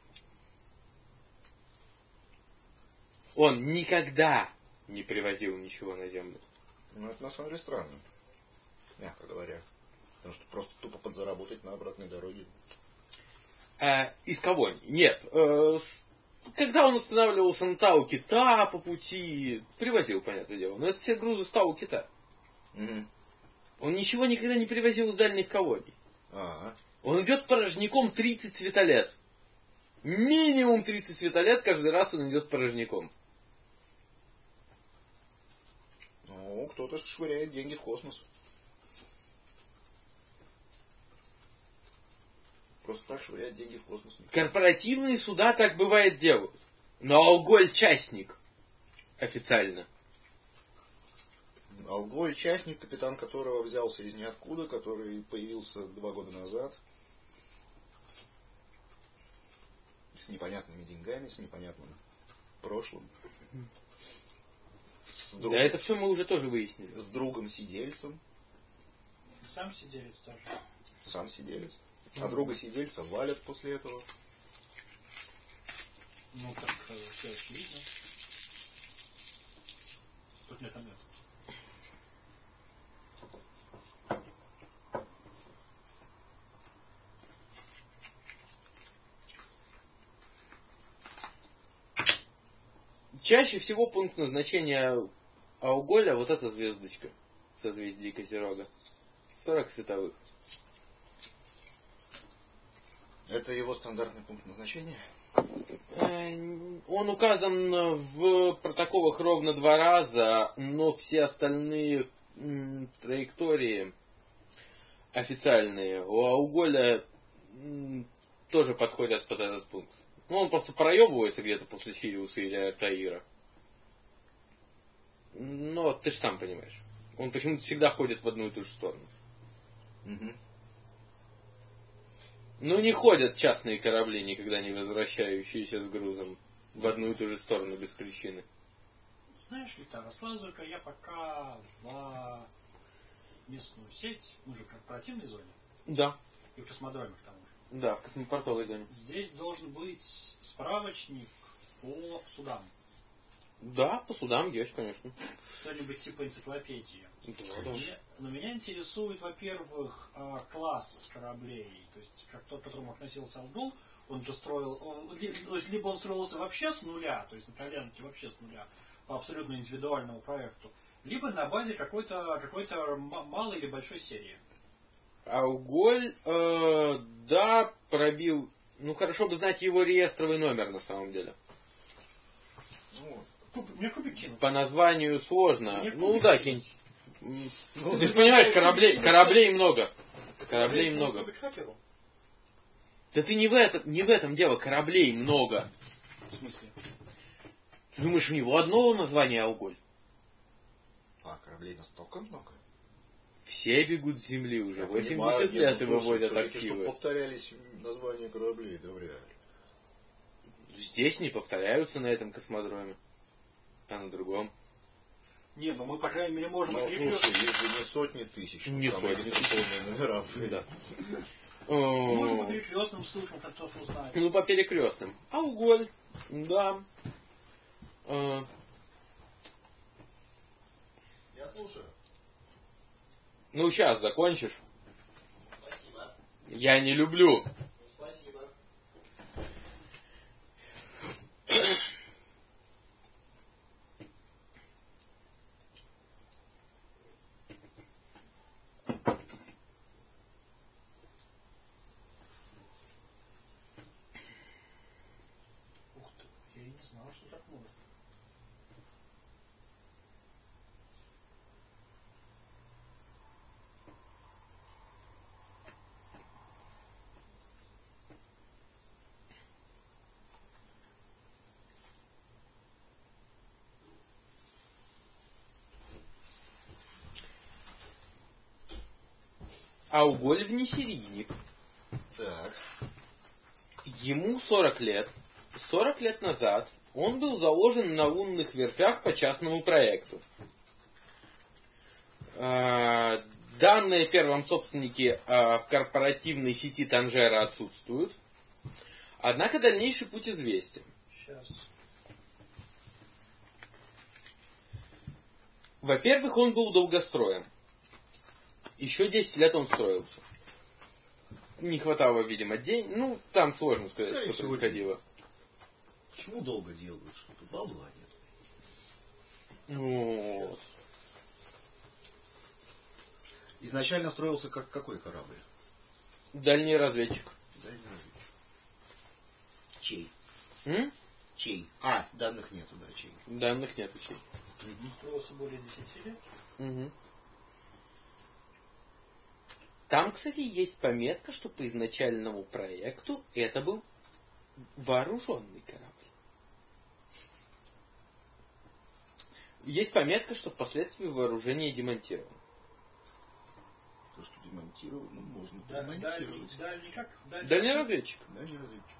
Он никогда не привозил ничего на землю. Ну, это на самом деле странно. Мягко говоря. Потому что просто тупо подзаработать на обратной дороге. А, из кого? Нет. Э, с, когда он останавливался на Тау-Кита по пути, привозил, понятное дело. Но это все грузы с Тау-Кита. Mm-hmm. Он ничего никогда не привозил из дальних колоний. А-а. Он идет порожняком тридцать светолет. Минимум тридцать светолет, каждый раз он идет порожняком. Ну, кто-то швыряет деньги в космос. Просто так швыряет деньги в космос. Корпоративные суда так бывает делают. Но алкоголь частник. Официально. Алголь, частник, капитан которого взялся из ниоткуда, который появился два года назад. С непонятными деньгами, с непонятным прошлым. С другом, Да, это все мы уже тоже выяснили. С другом-сидельцем. Сам сиделец тоже. Сам сиделец. А друга сидельца валят после этого. Ну так все очевидно. Тут нет, там нет. Чаще всего пункт назначения алкоголя вот эта звездочка в созвездии Козерога. сорок световых. Это его стандартный пункт назначения? Он указан в протоколах ровно два раза, но все остальные м, траектории официальные у алкоголя м, тоже подходят под этот пункт. Ну, он просто проебывается где-то после Сириуса или Альтаира. Но ты же сам понимаешь. Он почему-то всегда ходит в одну и ту же сторону. Угу. Ну, не ходят частные корабли, никогда не возвращающиеся с грузом в одну и ту же сторону без причины. Знаешь ли, Тарас, лазаю-ка я пока в местную сеть, мы же в корпоративной зоне. Да. И в космодроме, к тому же. Да, в космопортовой зоне. Здесь должен быть справочник по судам. Да, по судам есть, конечно. Что-нибудь типа энциклопедии. Да, да. Меня, но меня интересует, во-первых, класс кораблей. То есть, как тот, к которому относился Алгул, он же строил... Он, то есть, либо он строился вообще с нуля, то есть на коленке вообще с нуля, по абсолютно индивидуальному проекту, либо на базе какой-то какой-то малой или большой серии. Алголь, э, да, пробил... Ну, хорошо бы знать его реестровый номер, на самом деле. Ну, Куб, мне кубик кинуть? По названию сложно. Мне Ну, кубик да, кинуть? кинь. Ну, ты же понимаешь, кораблей, кораблей много. Кораблей Может много. быть хатеру? Да ты не в этом, не в этом дело, кораблей много. В смысле? Ты думаешь, у него одно название Алголь? А, кораблей настолько много? Все бегут с земли уже. Я восемьдесят понимаю, лет нет, и ну, выводят все-таки, активы. чтобы повторялись названия кораблей, да вряд ли. Здесь не повторяются на этом космодроме, а на другом. Не, ну мы, по крайней мере, можем... Ну, перекрёст- слушай, есть же не сотни тысяч, Не там сотни тысяч. регистрационные номера. Да. Можем по О, перекрестным ссылкам, как кто-то узнает. Ну, по перекрестным. Алголь, да. Э, Я слушаю. Ну, сейчас закончишь. Спасибо. Я не люблю. Спасибо. Ух ты, я и не знал, что так можно. Алголь внесерийник. Так. Ему сорок лет. сорок лет назад он был заложен на лунных верфях по частному проекту. А, Данные о первом собственнике а, в корпоративной сети Танжера отсутствуют. Однако дальнейший путь известен. Сейчас. Во-первых, он был долгостроем. Еще десять лет он строился. Не хватало, видимо, денег. Ну, там сложно сказать, Скорее что всего, происходило. Почему долго делают что-то? Бабла нет. Вот. Изначально строился как какой корабль? Дальний разведчик. Дальний разведчик. Чей? М? Чей? А, данных нету, да, чей. Данных нет еще. Строился более десяти лет. Угу. Там, кстати, есть пометка, что по изначальному проекту это был вооруженный корабль. Есть пометка, что впоследствии вооружение демонтировано. То, что демонтировал, ну, можно Да, дальний, демонтировать. дальний как? Дальний, Дальний разведчик. Дальний разведчик.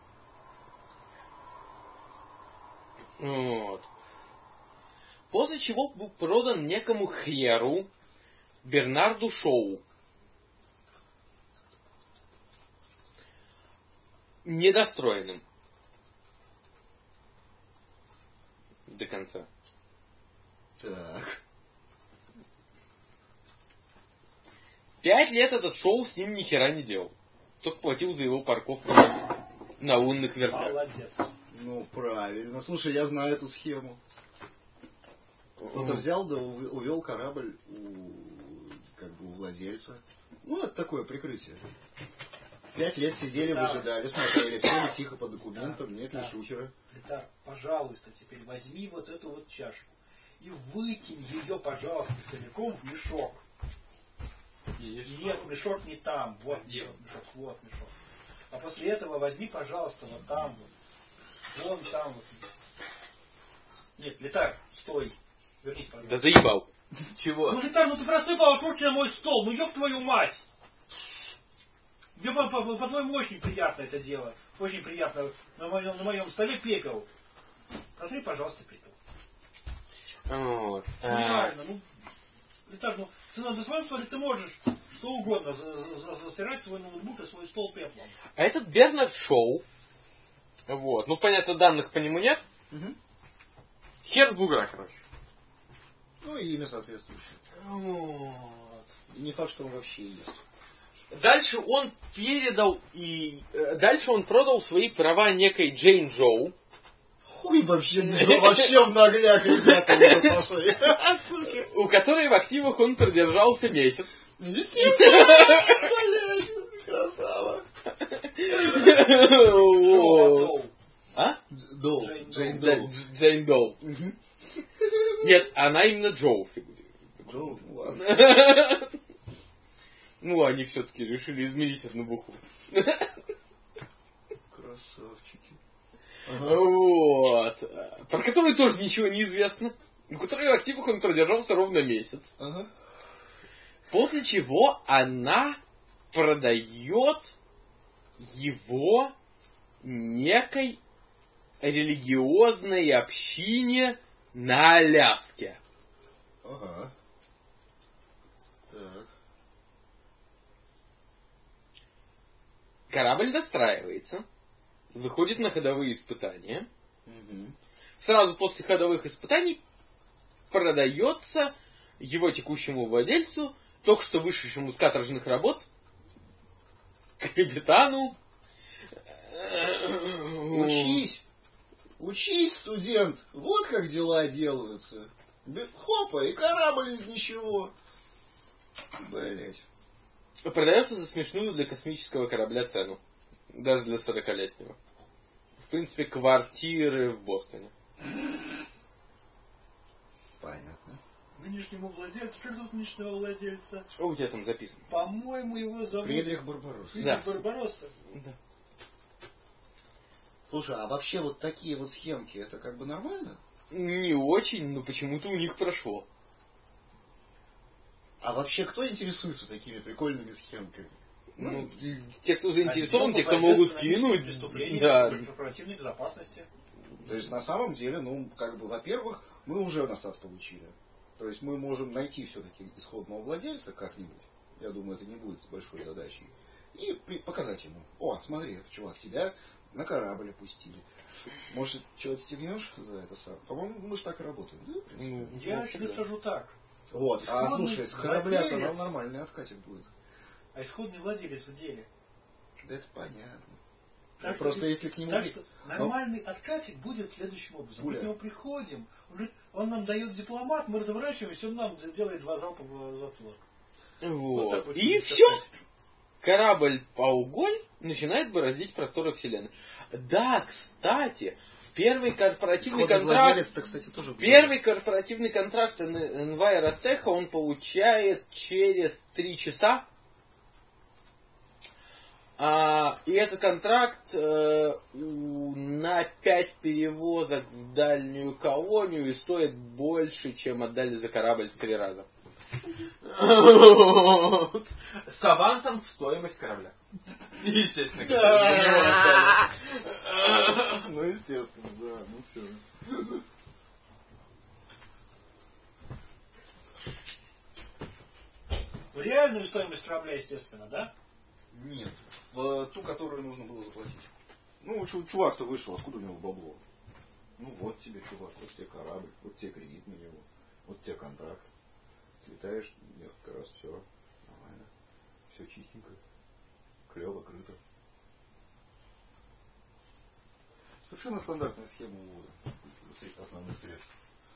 Вот. После чего был продан некому херу Бернарду Шоу. Недостроенным. До конца. Так. Пять лет этот Шоу с ним ни хера не делал. Только платил за его парковку на лунных верфях. Молодец. Ну, правильно. Слушай, я знаю эту схему. Кто-то взял, да ув- увел корабль у, как бы, у владельца. Ну, это такое прикрытие. Пять лет сидели, Да. выжидали, смотрели, все ли тихо по документам, нет ли Да. шухера. Итак, пожалуйста, теперь возьми вот эту вот чашку и выкинь ее, пожалуйста, целиком в мешок. Нет, мешок не там. Вот, Где? вот мешок, вот мешок. А после этого возьми, пожалуйста, вот там вот. Вон там вот. Нет, Летар, стой. Вернись, пожалуйста. Да заебал. Чего? Ну, Летар, ну ты просыпал окурки на мой стол. Ну, ёб твою мать. Мне, по- по- по-твоему, очень приятно это дело. Очень приятно. На моем, на моем столе пепел. Протри, пожалуйста, пепел. Вот. Ну, А, реально, ну, Летар, ну, ты на своем столе ты можешь что угодно за- за- за- засирать свой ноутбук и свой стол пеплом. А этот Бернард Шоу. Вот. Ну, понятно, данных по нему нет. Мгм. Хер с бугра, короче. Ну, и имя соответствующее. Вот. И не факт, что он вообще есть. Дальше он передал и... э, Дальше он продал свои права некой Джейн Джоу. Хуй вообще не был, вообще в нагляк, ребята, уже пошли. Суки. У которой в активах он продержался месяц. Естественно. Блядь, красава. Вот. А? Доу. Джейн Джейн Дж- Доу. Дж- Джейн Доу. Мгм. Нет, она именно Джоу фигурирует. Джоу, ну ладно. Ну, они все-таки решили изменить одну букву. Красавчики. Вот. Про которую тоже ничего не известно. У которой в активах он продержался ровно месяц. Ага. После чего она продает его некой религиозной общине на Аляске. Ага. Так. Корабль достраивается, выходит на ходовые испытания. Угу. Сразу после ходовых испытаний продается его текущему владельцу, только что вышедшему с каторжных работ, капитану. Учись! Учись, студент! Вот как дела делаются. Хопа, и корабль из ничего. Блять. Продается за смешную для космического корабля цену. Даже для сорокалетнего. В принципе, квартиры в Бостоне. Понятно. Нынешнему владельцу, как зовут нынешнего владельца? Что у тебя там записано? По-моему, его зовут... Фридрих Барбаросса. Фридрих Да. Барбаросса. Да. Слушай, а вообще вот такие вот схемки, это как бы нормально? Не очень, но почему-то у них прошло. А вообще кто интересуется такими прикольными схемками? Ну, те, кто заинтересован, Отдел те, кто по борьбе с могут экономическими кинуть. преступлениями, Да. корпоративной безопасности. То есть на самом деле, ну, как бы, во-первых, мы уже насад получили. То есть мы можем найти все-таки исходного владельца как-нибудь. Я думаю, это не будет большой задачей. И при- показать ему. О, смотри, чувак, тебя на корабль опустили. Может, что-то стегнешь за это сам? По-моему, мы же так и работаем, да, в принципе? Ну, Я вообще, тебе да. скажу так. Вот, а Исходный слушай, с корабля-то нам владелец. нормальный откатик будет. А исходный владелец в деле. Да это понятно. Так Ну, что просто ты- если к нему... Так что нормальный откатик будет следующим образом. Мы Гуля. к нему приходим, он, говорит, он нам дает дипломат, мы разворачиваемся, он нам делает два залпа в затвор. Вот. так вот И будет все. откатик. Корабль Пауголь начинает бороздить просторы Вселенной. Да, кстати, первый корпоративный Исходный контракт... владелец-то, кстати, тоже... Первый корпоративный контракт Envirotech он получает через три часа. А, и этот контракт э, у- на пять перевозок в дальнюю колонию и стоит больше, чем отдали за корабль в три раза. С авансом в стоимость корабля. Естественно, Ну, естественно, да, ну все. В реальную стоимость корабля, естественно, да? Нет, в ту, которую нужно было заплатить. Ну, чу- чувак-то вышел, откуда у него бабло? Ну, вот тебе, чувак, вот тебе корабль, вот тебе кредит на него, вот тебе контракт. Слетаешь несколько раз, все, нормально, все чистенько, клево, крыто. Совершенно стандартная схема увода основных средств.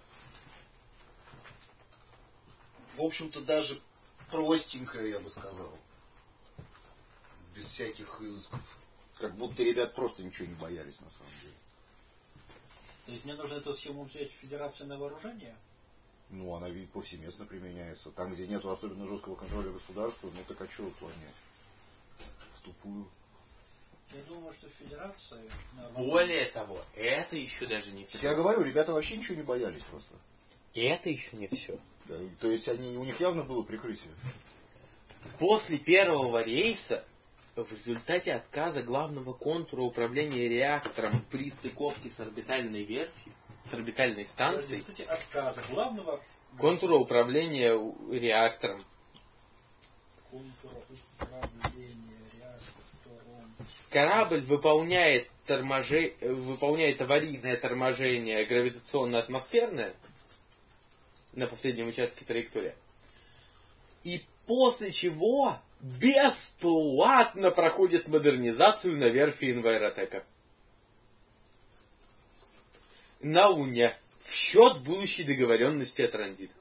В общем-то, даже простенькая, я бы сказал. Без всяких изысков. Как будто ребят просто ничего не боялись на самом деле. То есть мне нужно эту схему взять в Федерации на вооружение? Ну, она ведь повсеместно применяется. Там, где нету особенно жесткого контроля государства, ну так а что уклонять? В тупую. Я думаю, что в Федерации... на Более того, это еще даже не все. Я говорю, ребята вообще ничего не боялись просто. И это еще не все. Да, и- то есть они, у них явно было прикрытие. После первого рейса, в результате отказа главного контура управления реактором при стыковке с орбитальной верфью, с орбитальной станцией, Вот эти отказы главного контура управления реактором, контура управления реактором. корабль выполняет, торможи... выполняет аварийное торможение гравитационно-атмосферное на последнем участке траектории. И после чего бесплатно проходит модернизацию на верфи Envirotech. На Луне. В счет будущей договоренности о транзитах.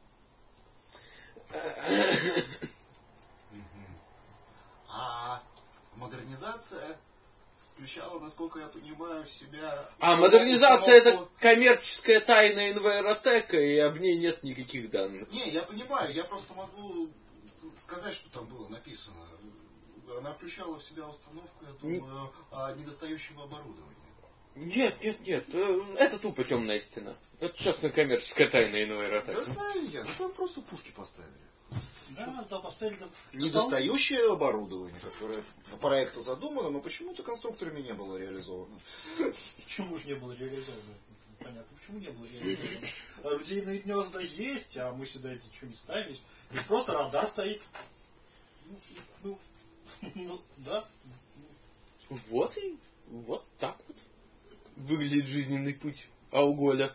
А модернизация включала, насколько я понимаю, в себя... А модернизация это коммерческая тайна Envirotech, и об ней нет никаких данных. Не, я понимаю, я просто могу сказать, что там было написано. Она включала в себя установку, я думаю, недостающего оборудования. Нет, нет, нет. Это тупо темная стена. Это частно-коммерческая тайна иной Да ротации. знаю я, ну там просто пушки поставили. Да, да, поставили. Да. Недостающее оборудование, которое по проекту задумано, но почему-то конструкторами не было реализовано. Почему же не было реализовано? Понятно, почему не было реализовано. Орудийные гнезда есть, а мы сюда эти что не ставим. Здесь просто радар стоит. Ну, ну, ну да. Вот и вот так вот выглядит жизненный путь Алголя.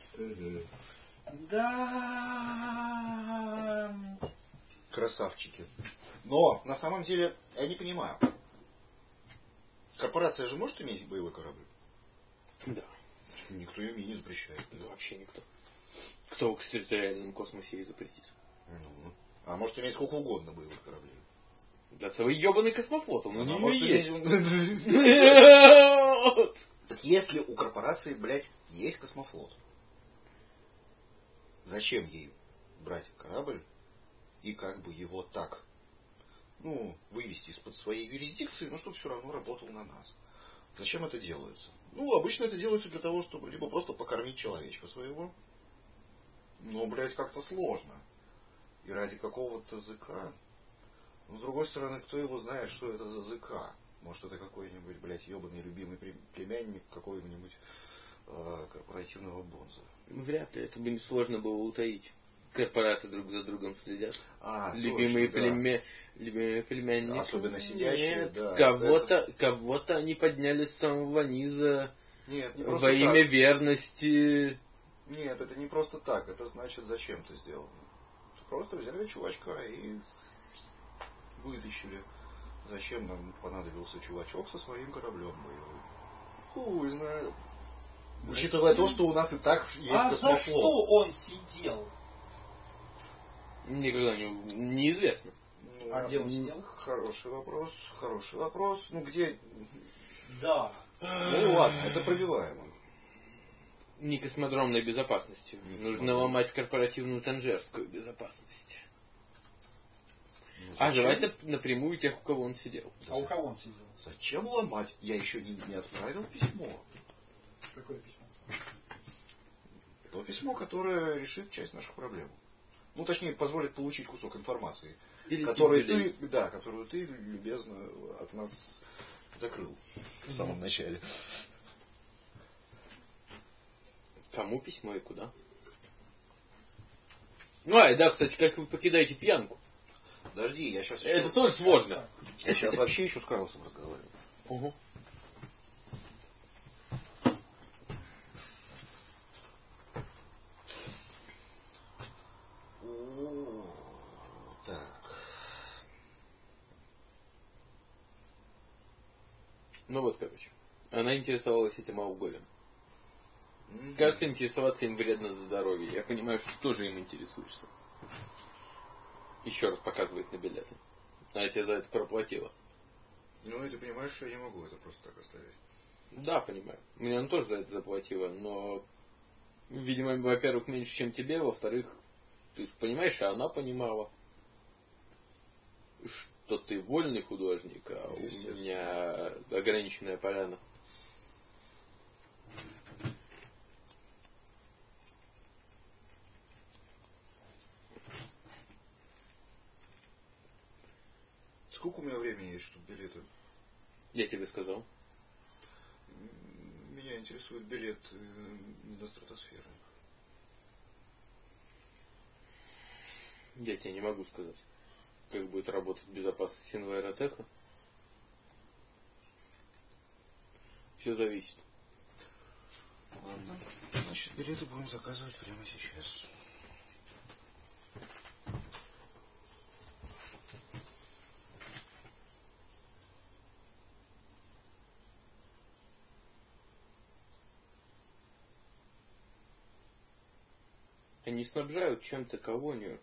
Да. Красавчики. Но, на самом деле, я не понимаю. Корпорация же может иметь боевой корабль? Да. Никто им и не запрещает. Да, вообще никто. Кто в экстерриториальном космосе и запретит? Ну, а может иметь сколько угодно боевых кораблей? Да целый ебаный космофлот, он у Она нее может есть. иметь... Так если у корпорации, блядь, есть космофлот, зачем ей брать корабль и как бы его так, ну, вывести из-под своей юрисдикции, но чтобы все равно работал на нас? Зачем это делается? Ну, обычно это делается для того, чтобы либо просто покормить человечка своего, но, блядь, как-то сложно. И ради какого-то языка. Но, с другой стороны, кто его знает, что это за языка? Может, это какой-нибудь, блядь, ебаный любимый племянник какого-нибудь э, корпоративного бонза. Вряд ли, это бы несложно было утаить. Корпораты друг за другом следят. А, любимые, точно, племе... да. любимые племянники. Особенно сидящие, Нет, да. Кого-то, это... кого-то они подняли с самого низа. Нет, не во имя так. верности. Нет, это не просто так. Это значит, зачем ты сделано. Просто взяли чувачка и вытащили. Зачем нам понадобился чувачок со своим кораблем боевым? Хуй знает. Учитывая то, что у нас и так есть а космофлот. За что он сидел? Никогда не, неизвестно. Ну, а где он сидел? Хороший вопрос, хороший вопрос. Ну где... Да. Ну ладно, это пробиваемо. Не космодромной безопасностью. Не Нужно космодром. ломать корпоративную танжерскую безопасность. Ну, А зачем? давайте напрямую тех, у кого он сидел. А у кого он сидел? Зачем ломать? Я еще не, не отправил письмо. Какое письмо? То письмо, которое решит часть наших проблем. Ну, точнее, позволит получить кусок информации, Или который ты, да, которую ты любезно от нас закрыл в самом начале. Кому письмо и куда? Ну, а, да, кстати, как вы покидаете пьянку? Подожди, я сейчас Это еще... тоже сложно. Я сейчас вообще еще с Карлосом разговариваю. Угу. О, так. Ну вот, короче. Она интересовалась этим алголем. Мгм. Кажется, интересоваться им вредно за здоровье. Я понимаю, что ты тоже им интересуешься. Еще раз показывает на билеты. А я тебе за это проплатила. Ну, и ты понимаешь, что я не могу это просто так оставить. Да, понимаю. Мне она тоже за это заплатила, но, видимо, во-первых, меньше, чем тебе, во-вторых, ты же понимаешь, и она понимала, что ты вольный художник, а у меня ограниченная поляна. Сколько у меня времени есть, чтобы билеты? Я тебе сказал. Меня интересует билет э, на стратосферу. Я тебе не могу сказать, как будет работать безопасность Инваэротеха. Все зависит. Ладно. Значит, билеты будем заказывать прямо сейчас. Они снабжают чем-то колонию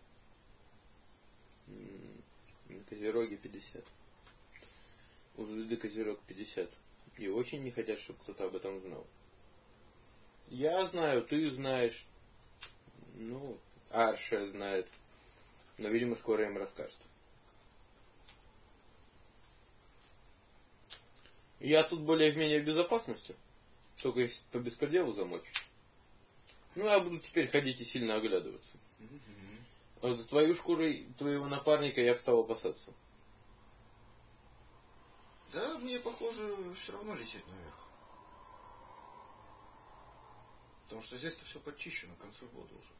на Козероге пятьдесят. У звезды Козерог пятьдесят. И очень не хотят, чтобы кто-то об этом знал. Я знаю, ты знаешь. Ну, Арша знает. Но, видимо, скоро им расскажут. Я тут более-менее в безопасности. Только если по беспределу замочу. Ну, я буду теперь ходить и сильно оглядываться. А вот за твою шкуру твоего напарника я стал опасаться. Да, мне, похоже, все равно лететь наверх. Потому что здесь-то все подчищено к концу года уже.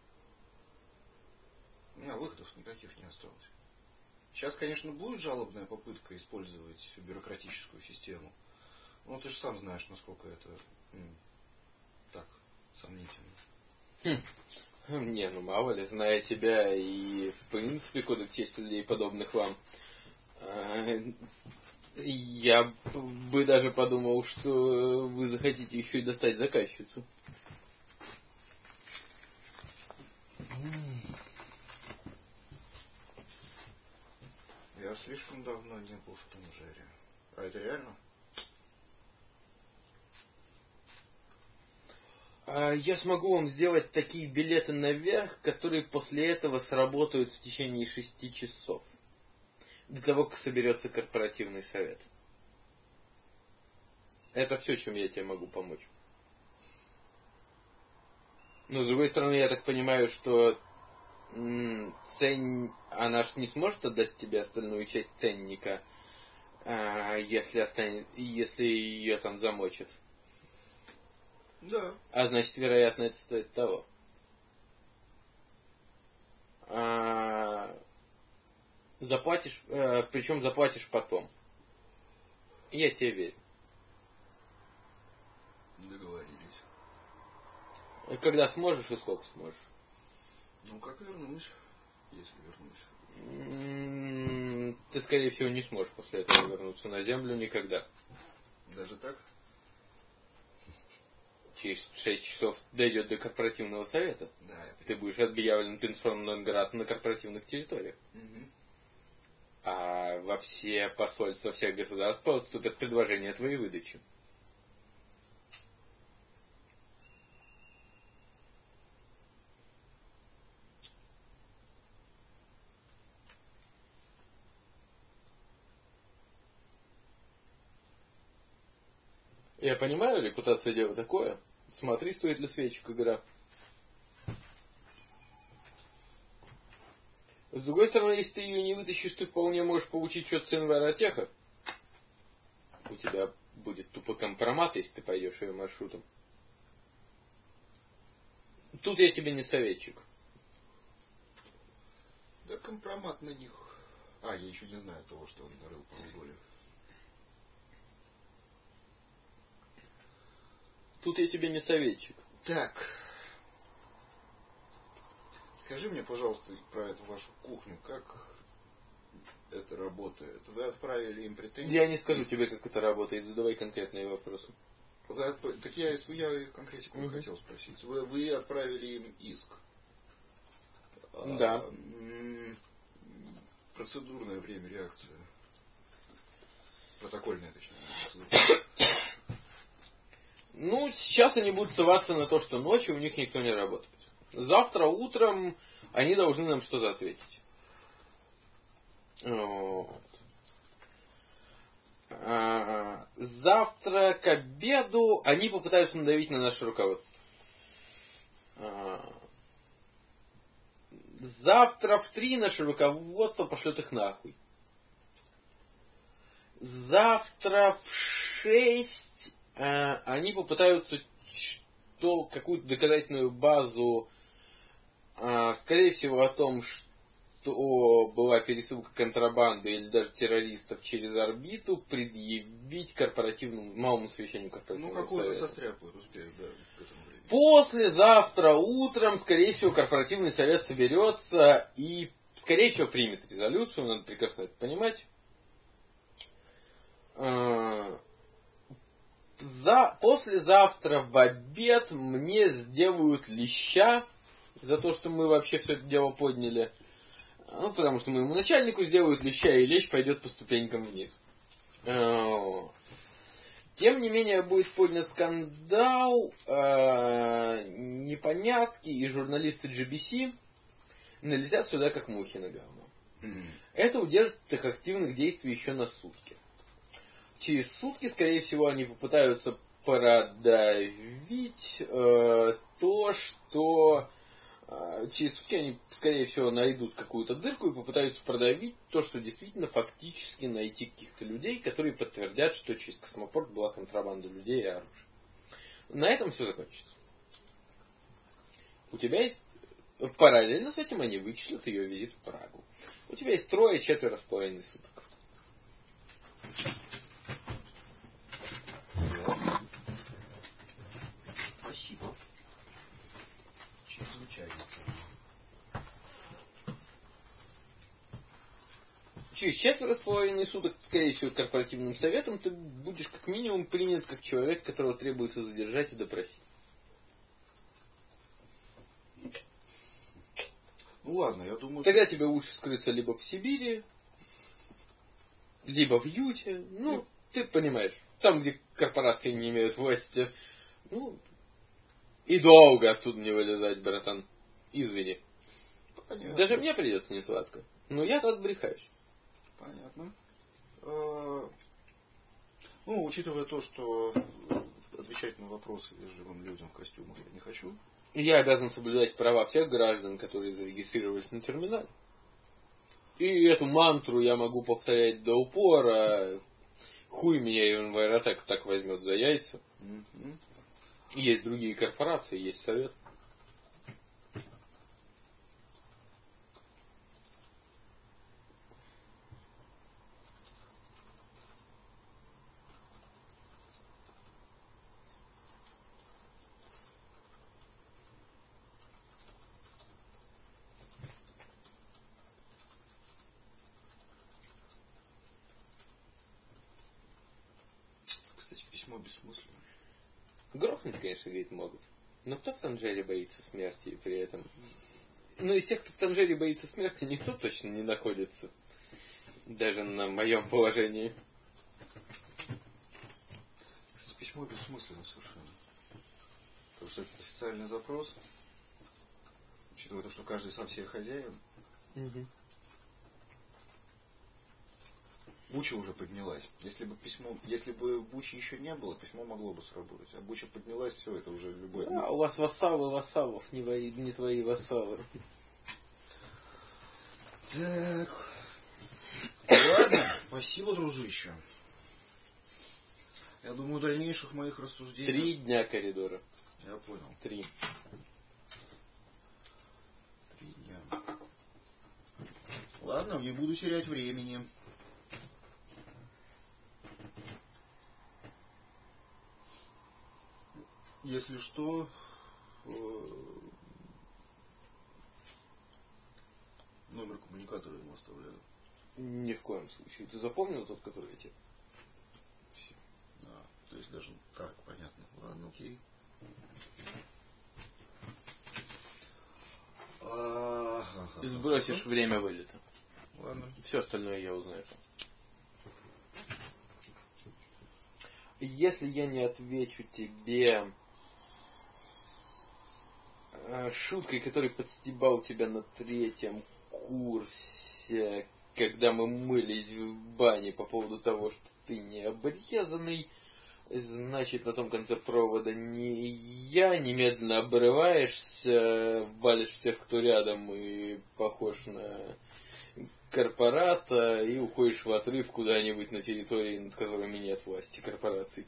У меня выходов никаких не осталось. Сейчас, конечно, будет жалобная попытка использовать бюрократическую систему. Но ты же сам знаешь, насколько это м, так, сомнительно. Хм. Не, ну мало ли, зная тебя и в принципе кодекс чести людей, подобных вам, я бы даже подумал, что вы захотите еще и достать заказчицу. Я слишком давно не был в Танжере. А это реально? Я смогу вам сделать такие билеты наверх, которые после этого сработают в течение шести часов. До того, как соберется корпоративный совет. Это все, чем я тебе могу помочь. Но с другой стороны, я так понимаю, что м, цен... она ж не сможет отдать тебе остальную часть ценника, а, если, останет... если ее там замочат. Да. А значит, вероятно, это стоит того. А... Заплатишь, э, причем заплатишь потом. Я тебе верю. Договорились. Когда сможешь и сколько сможешь? Ну, как вернусь, если вернусь. М-м, ты, скорее всего, не сможешь после этого вернуться на Землю никогда. Даже так? Через шесть часов дойдет до корпоративного совета. Да, я Ты будешь объявлен персоной нон-грата на корпоративных территориях. Угу. А во все посольства всех государств поступят предложения о твоей выдаче. Я понимаю, репутация дело такое. Смотри, стоит ли свечек игра. С другой стороны, если ты ее не вытащишь, ты вполне можешь получить что-то с Энваротеха. У тебя будет тупо компромат, если ты пойдешь ее маршрутом. Тут я тебе не советчик. Да компромат на них. А, я еще не знаю того, что он нарыл по Алголе. Тут я тебе не советчик. Так. Скажи мне, пожалуйста, про эту вашу кухню. Как это работает? Вы отправили им претензии? Я не скажу тебе, как это работает. Задавай конкретные вопросы. Вы отп... Так я, я конкретику угу. хотел спросить. Вы, вы отправили им иск. Да. А, м- процедурное время реакции. Протокольное, точнее. Ну, сейчас они будут ссылаться на то, что ночью у них никто не работает. Завтра утром они должны нам что-то ответить. Вот. А, завтра к обеду они попытаются надавить на наше руководство. А, завтра в три наше руководство пошлет их нахуй. Завтра в шесть а, они попытаются что, какую-то доказательную базу, а, скорее всего, о том, что была пересылка контрабанды или даже террористов через орбиту, предъявить корпоративному, малому совещанию корпоративного Ну, какую-то совета. состряпают, успеют, да, к этому времени. Послезавтра утром, скорее всего, корпоративный совет соберется и, скорее всего, примет резолюцию, надо прекрасно это понимать. За, послезавтра в обед мне сделают леща за то, что мы вообще все это дело подняли. Ну, потому что моему начальнику сделают леща, и лещ пойдет по ступенькам вниз. Тем не менее, будет поднят скандал, непонятки, и журналисты джи би си налетят сюда, как мухи на говно. Mm-hmm. Это удержит их активных действий еще на сутки. через сутки, скорее всего, они попытаются продавить э, то, что э, через сутки они, скорее всего, найдут какую-то дырку и попытаются продавить то, что действительно фактически найти каких-то людей, которые подтвердят, что через космопорт была контрабанда людей и оружия. На этом все закончится. У тебя есть... Параллельно с этим они вычислят ее визит в Прагу. У тебя есть трое, четверо с половиной суток. Спасибо. Чрезвычайно. Через четверо с половиной суток, скорее всего, корпоративным советом, ты будешь как минимум принят как человек, которого требуется задержать и допросить. Ну ладно, я думаю... Тогда тебе лучше скрыться либо в Сибири, либо в Юте. Ну, ты понимаешь, там, где корпорации не имеют власти. Ну, и долго оттуда не вылезать, братан. Извини. Понятно. Даже мне придется не сладко. Но я-то отбрехаюсь. Понятно. Ну, учитывая то, что отвечать на вопросы живым людям в костюмах я не хочу. Я обязан соблюдать права всех граждан, которые зарегистрировались на терминале. И эту мантру я могу повторять до упора. Хуй меня и Envirotech так возьмет за яйца. Mm-hmm. Есть другие корпорации, есть совет. Письмо бессмысленно. Грохнуть, конечно, говорит, могут. Но кто в Танжере боится смерти при этом? Ну, из тех, кто в Танжере боится смерти, никто точно не находится. Даже на моем положении. Кстати, письмо бессмысленно совершенно. Потому что это официальный запрос. Учитывая то, что каждый сам себе хозяин. Угу. Буча уже поднялась. Если бы письмо, если бы Бучи еще не было, письмо могло бы сработать. А Буча поднялась, все, это уже любой. Да, у вас вассалы вассалов, не, твои, не твои вассалы. Так. Ладно, спасибо, дружище. Я думаю, дальнейших моих рассуждений... Три дня коридора. Я понял. Три. Три дня. Ладно, не буду терять времени. Если что, номер коммуникатора ему оставляю. Ни в коем случае. Ты запомнил тот, который я тебе? Все. А, то есть даже так, понятно. Ладно, окей. Ты сбросишь время вылета. Ладно. Все остальное я узнаю. Если я не отвечу тебе шуткой, который подстебал тебя на третьем курсе, когда мы мылись в бане по поводу того, что ты не обрезанный, значит, на том конце провода не я, немедленно обрываешься, валишь всех, кто рядом, и похож на корпората, и уходишь в отрыв куда-нибудь на территории, над которыми нет власти корпораций.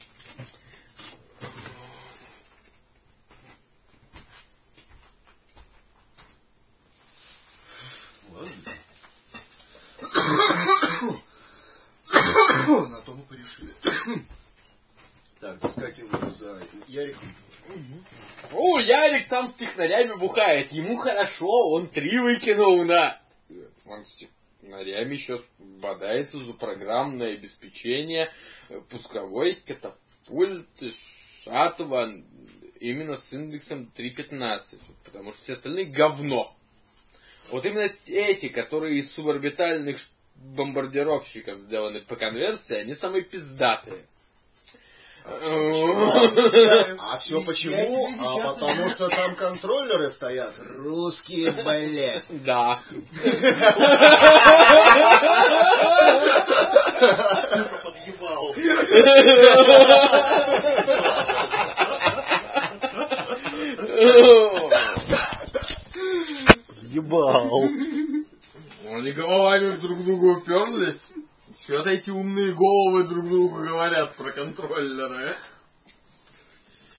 На то мы порешили. Так, заскакиваю за Яриком. О, Ярик там с технарями бухает. Ему хорошо, он три выкинул на... Он с технарями сейчас бодается за программное обеспечение пусковой катапульты Шатова именно с индексом три пятнадцать. Потому что все остальные говно. Вот именно эти, которые из суборбитальных бомбардировщиков сделаны по конверсии, они самые пиздатые. А все почему? А потому что там контроллеры стоят. Русские, блядь. Да. Подъебал. Ебал. Они головами друг к другу уперлись. Что-то эти умные головы друг другу говорят про контроллера, а?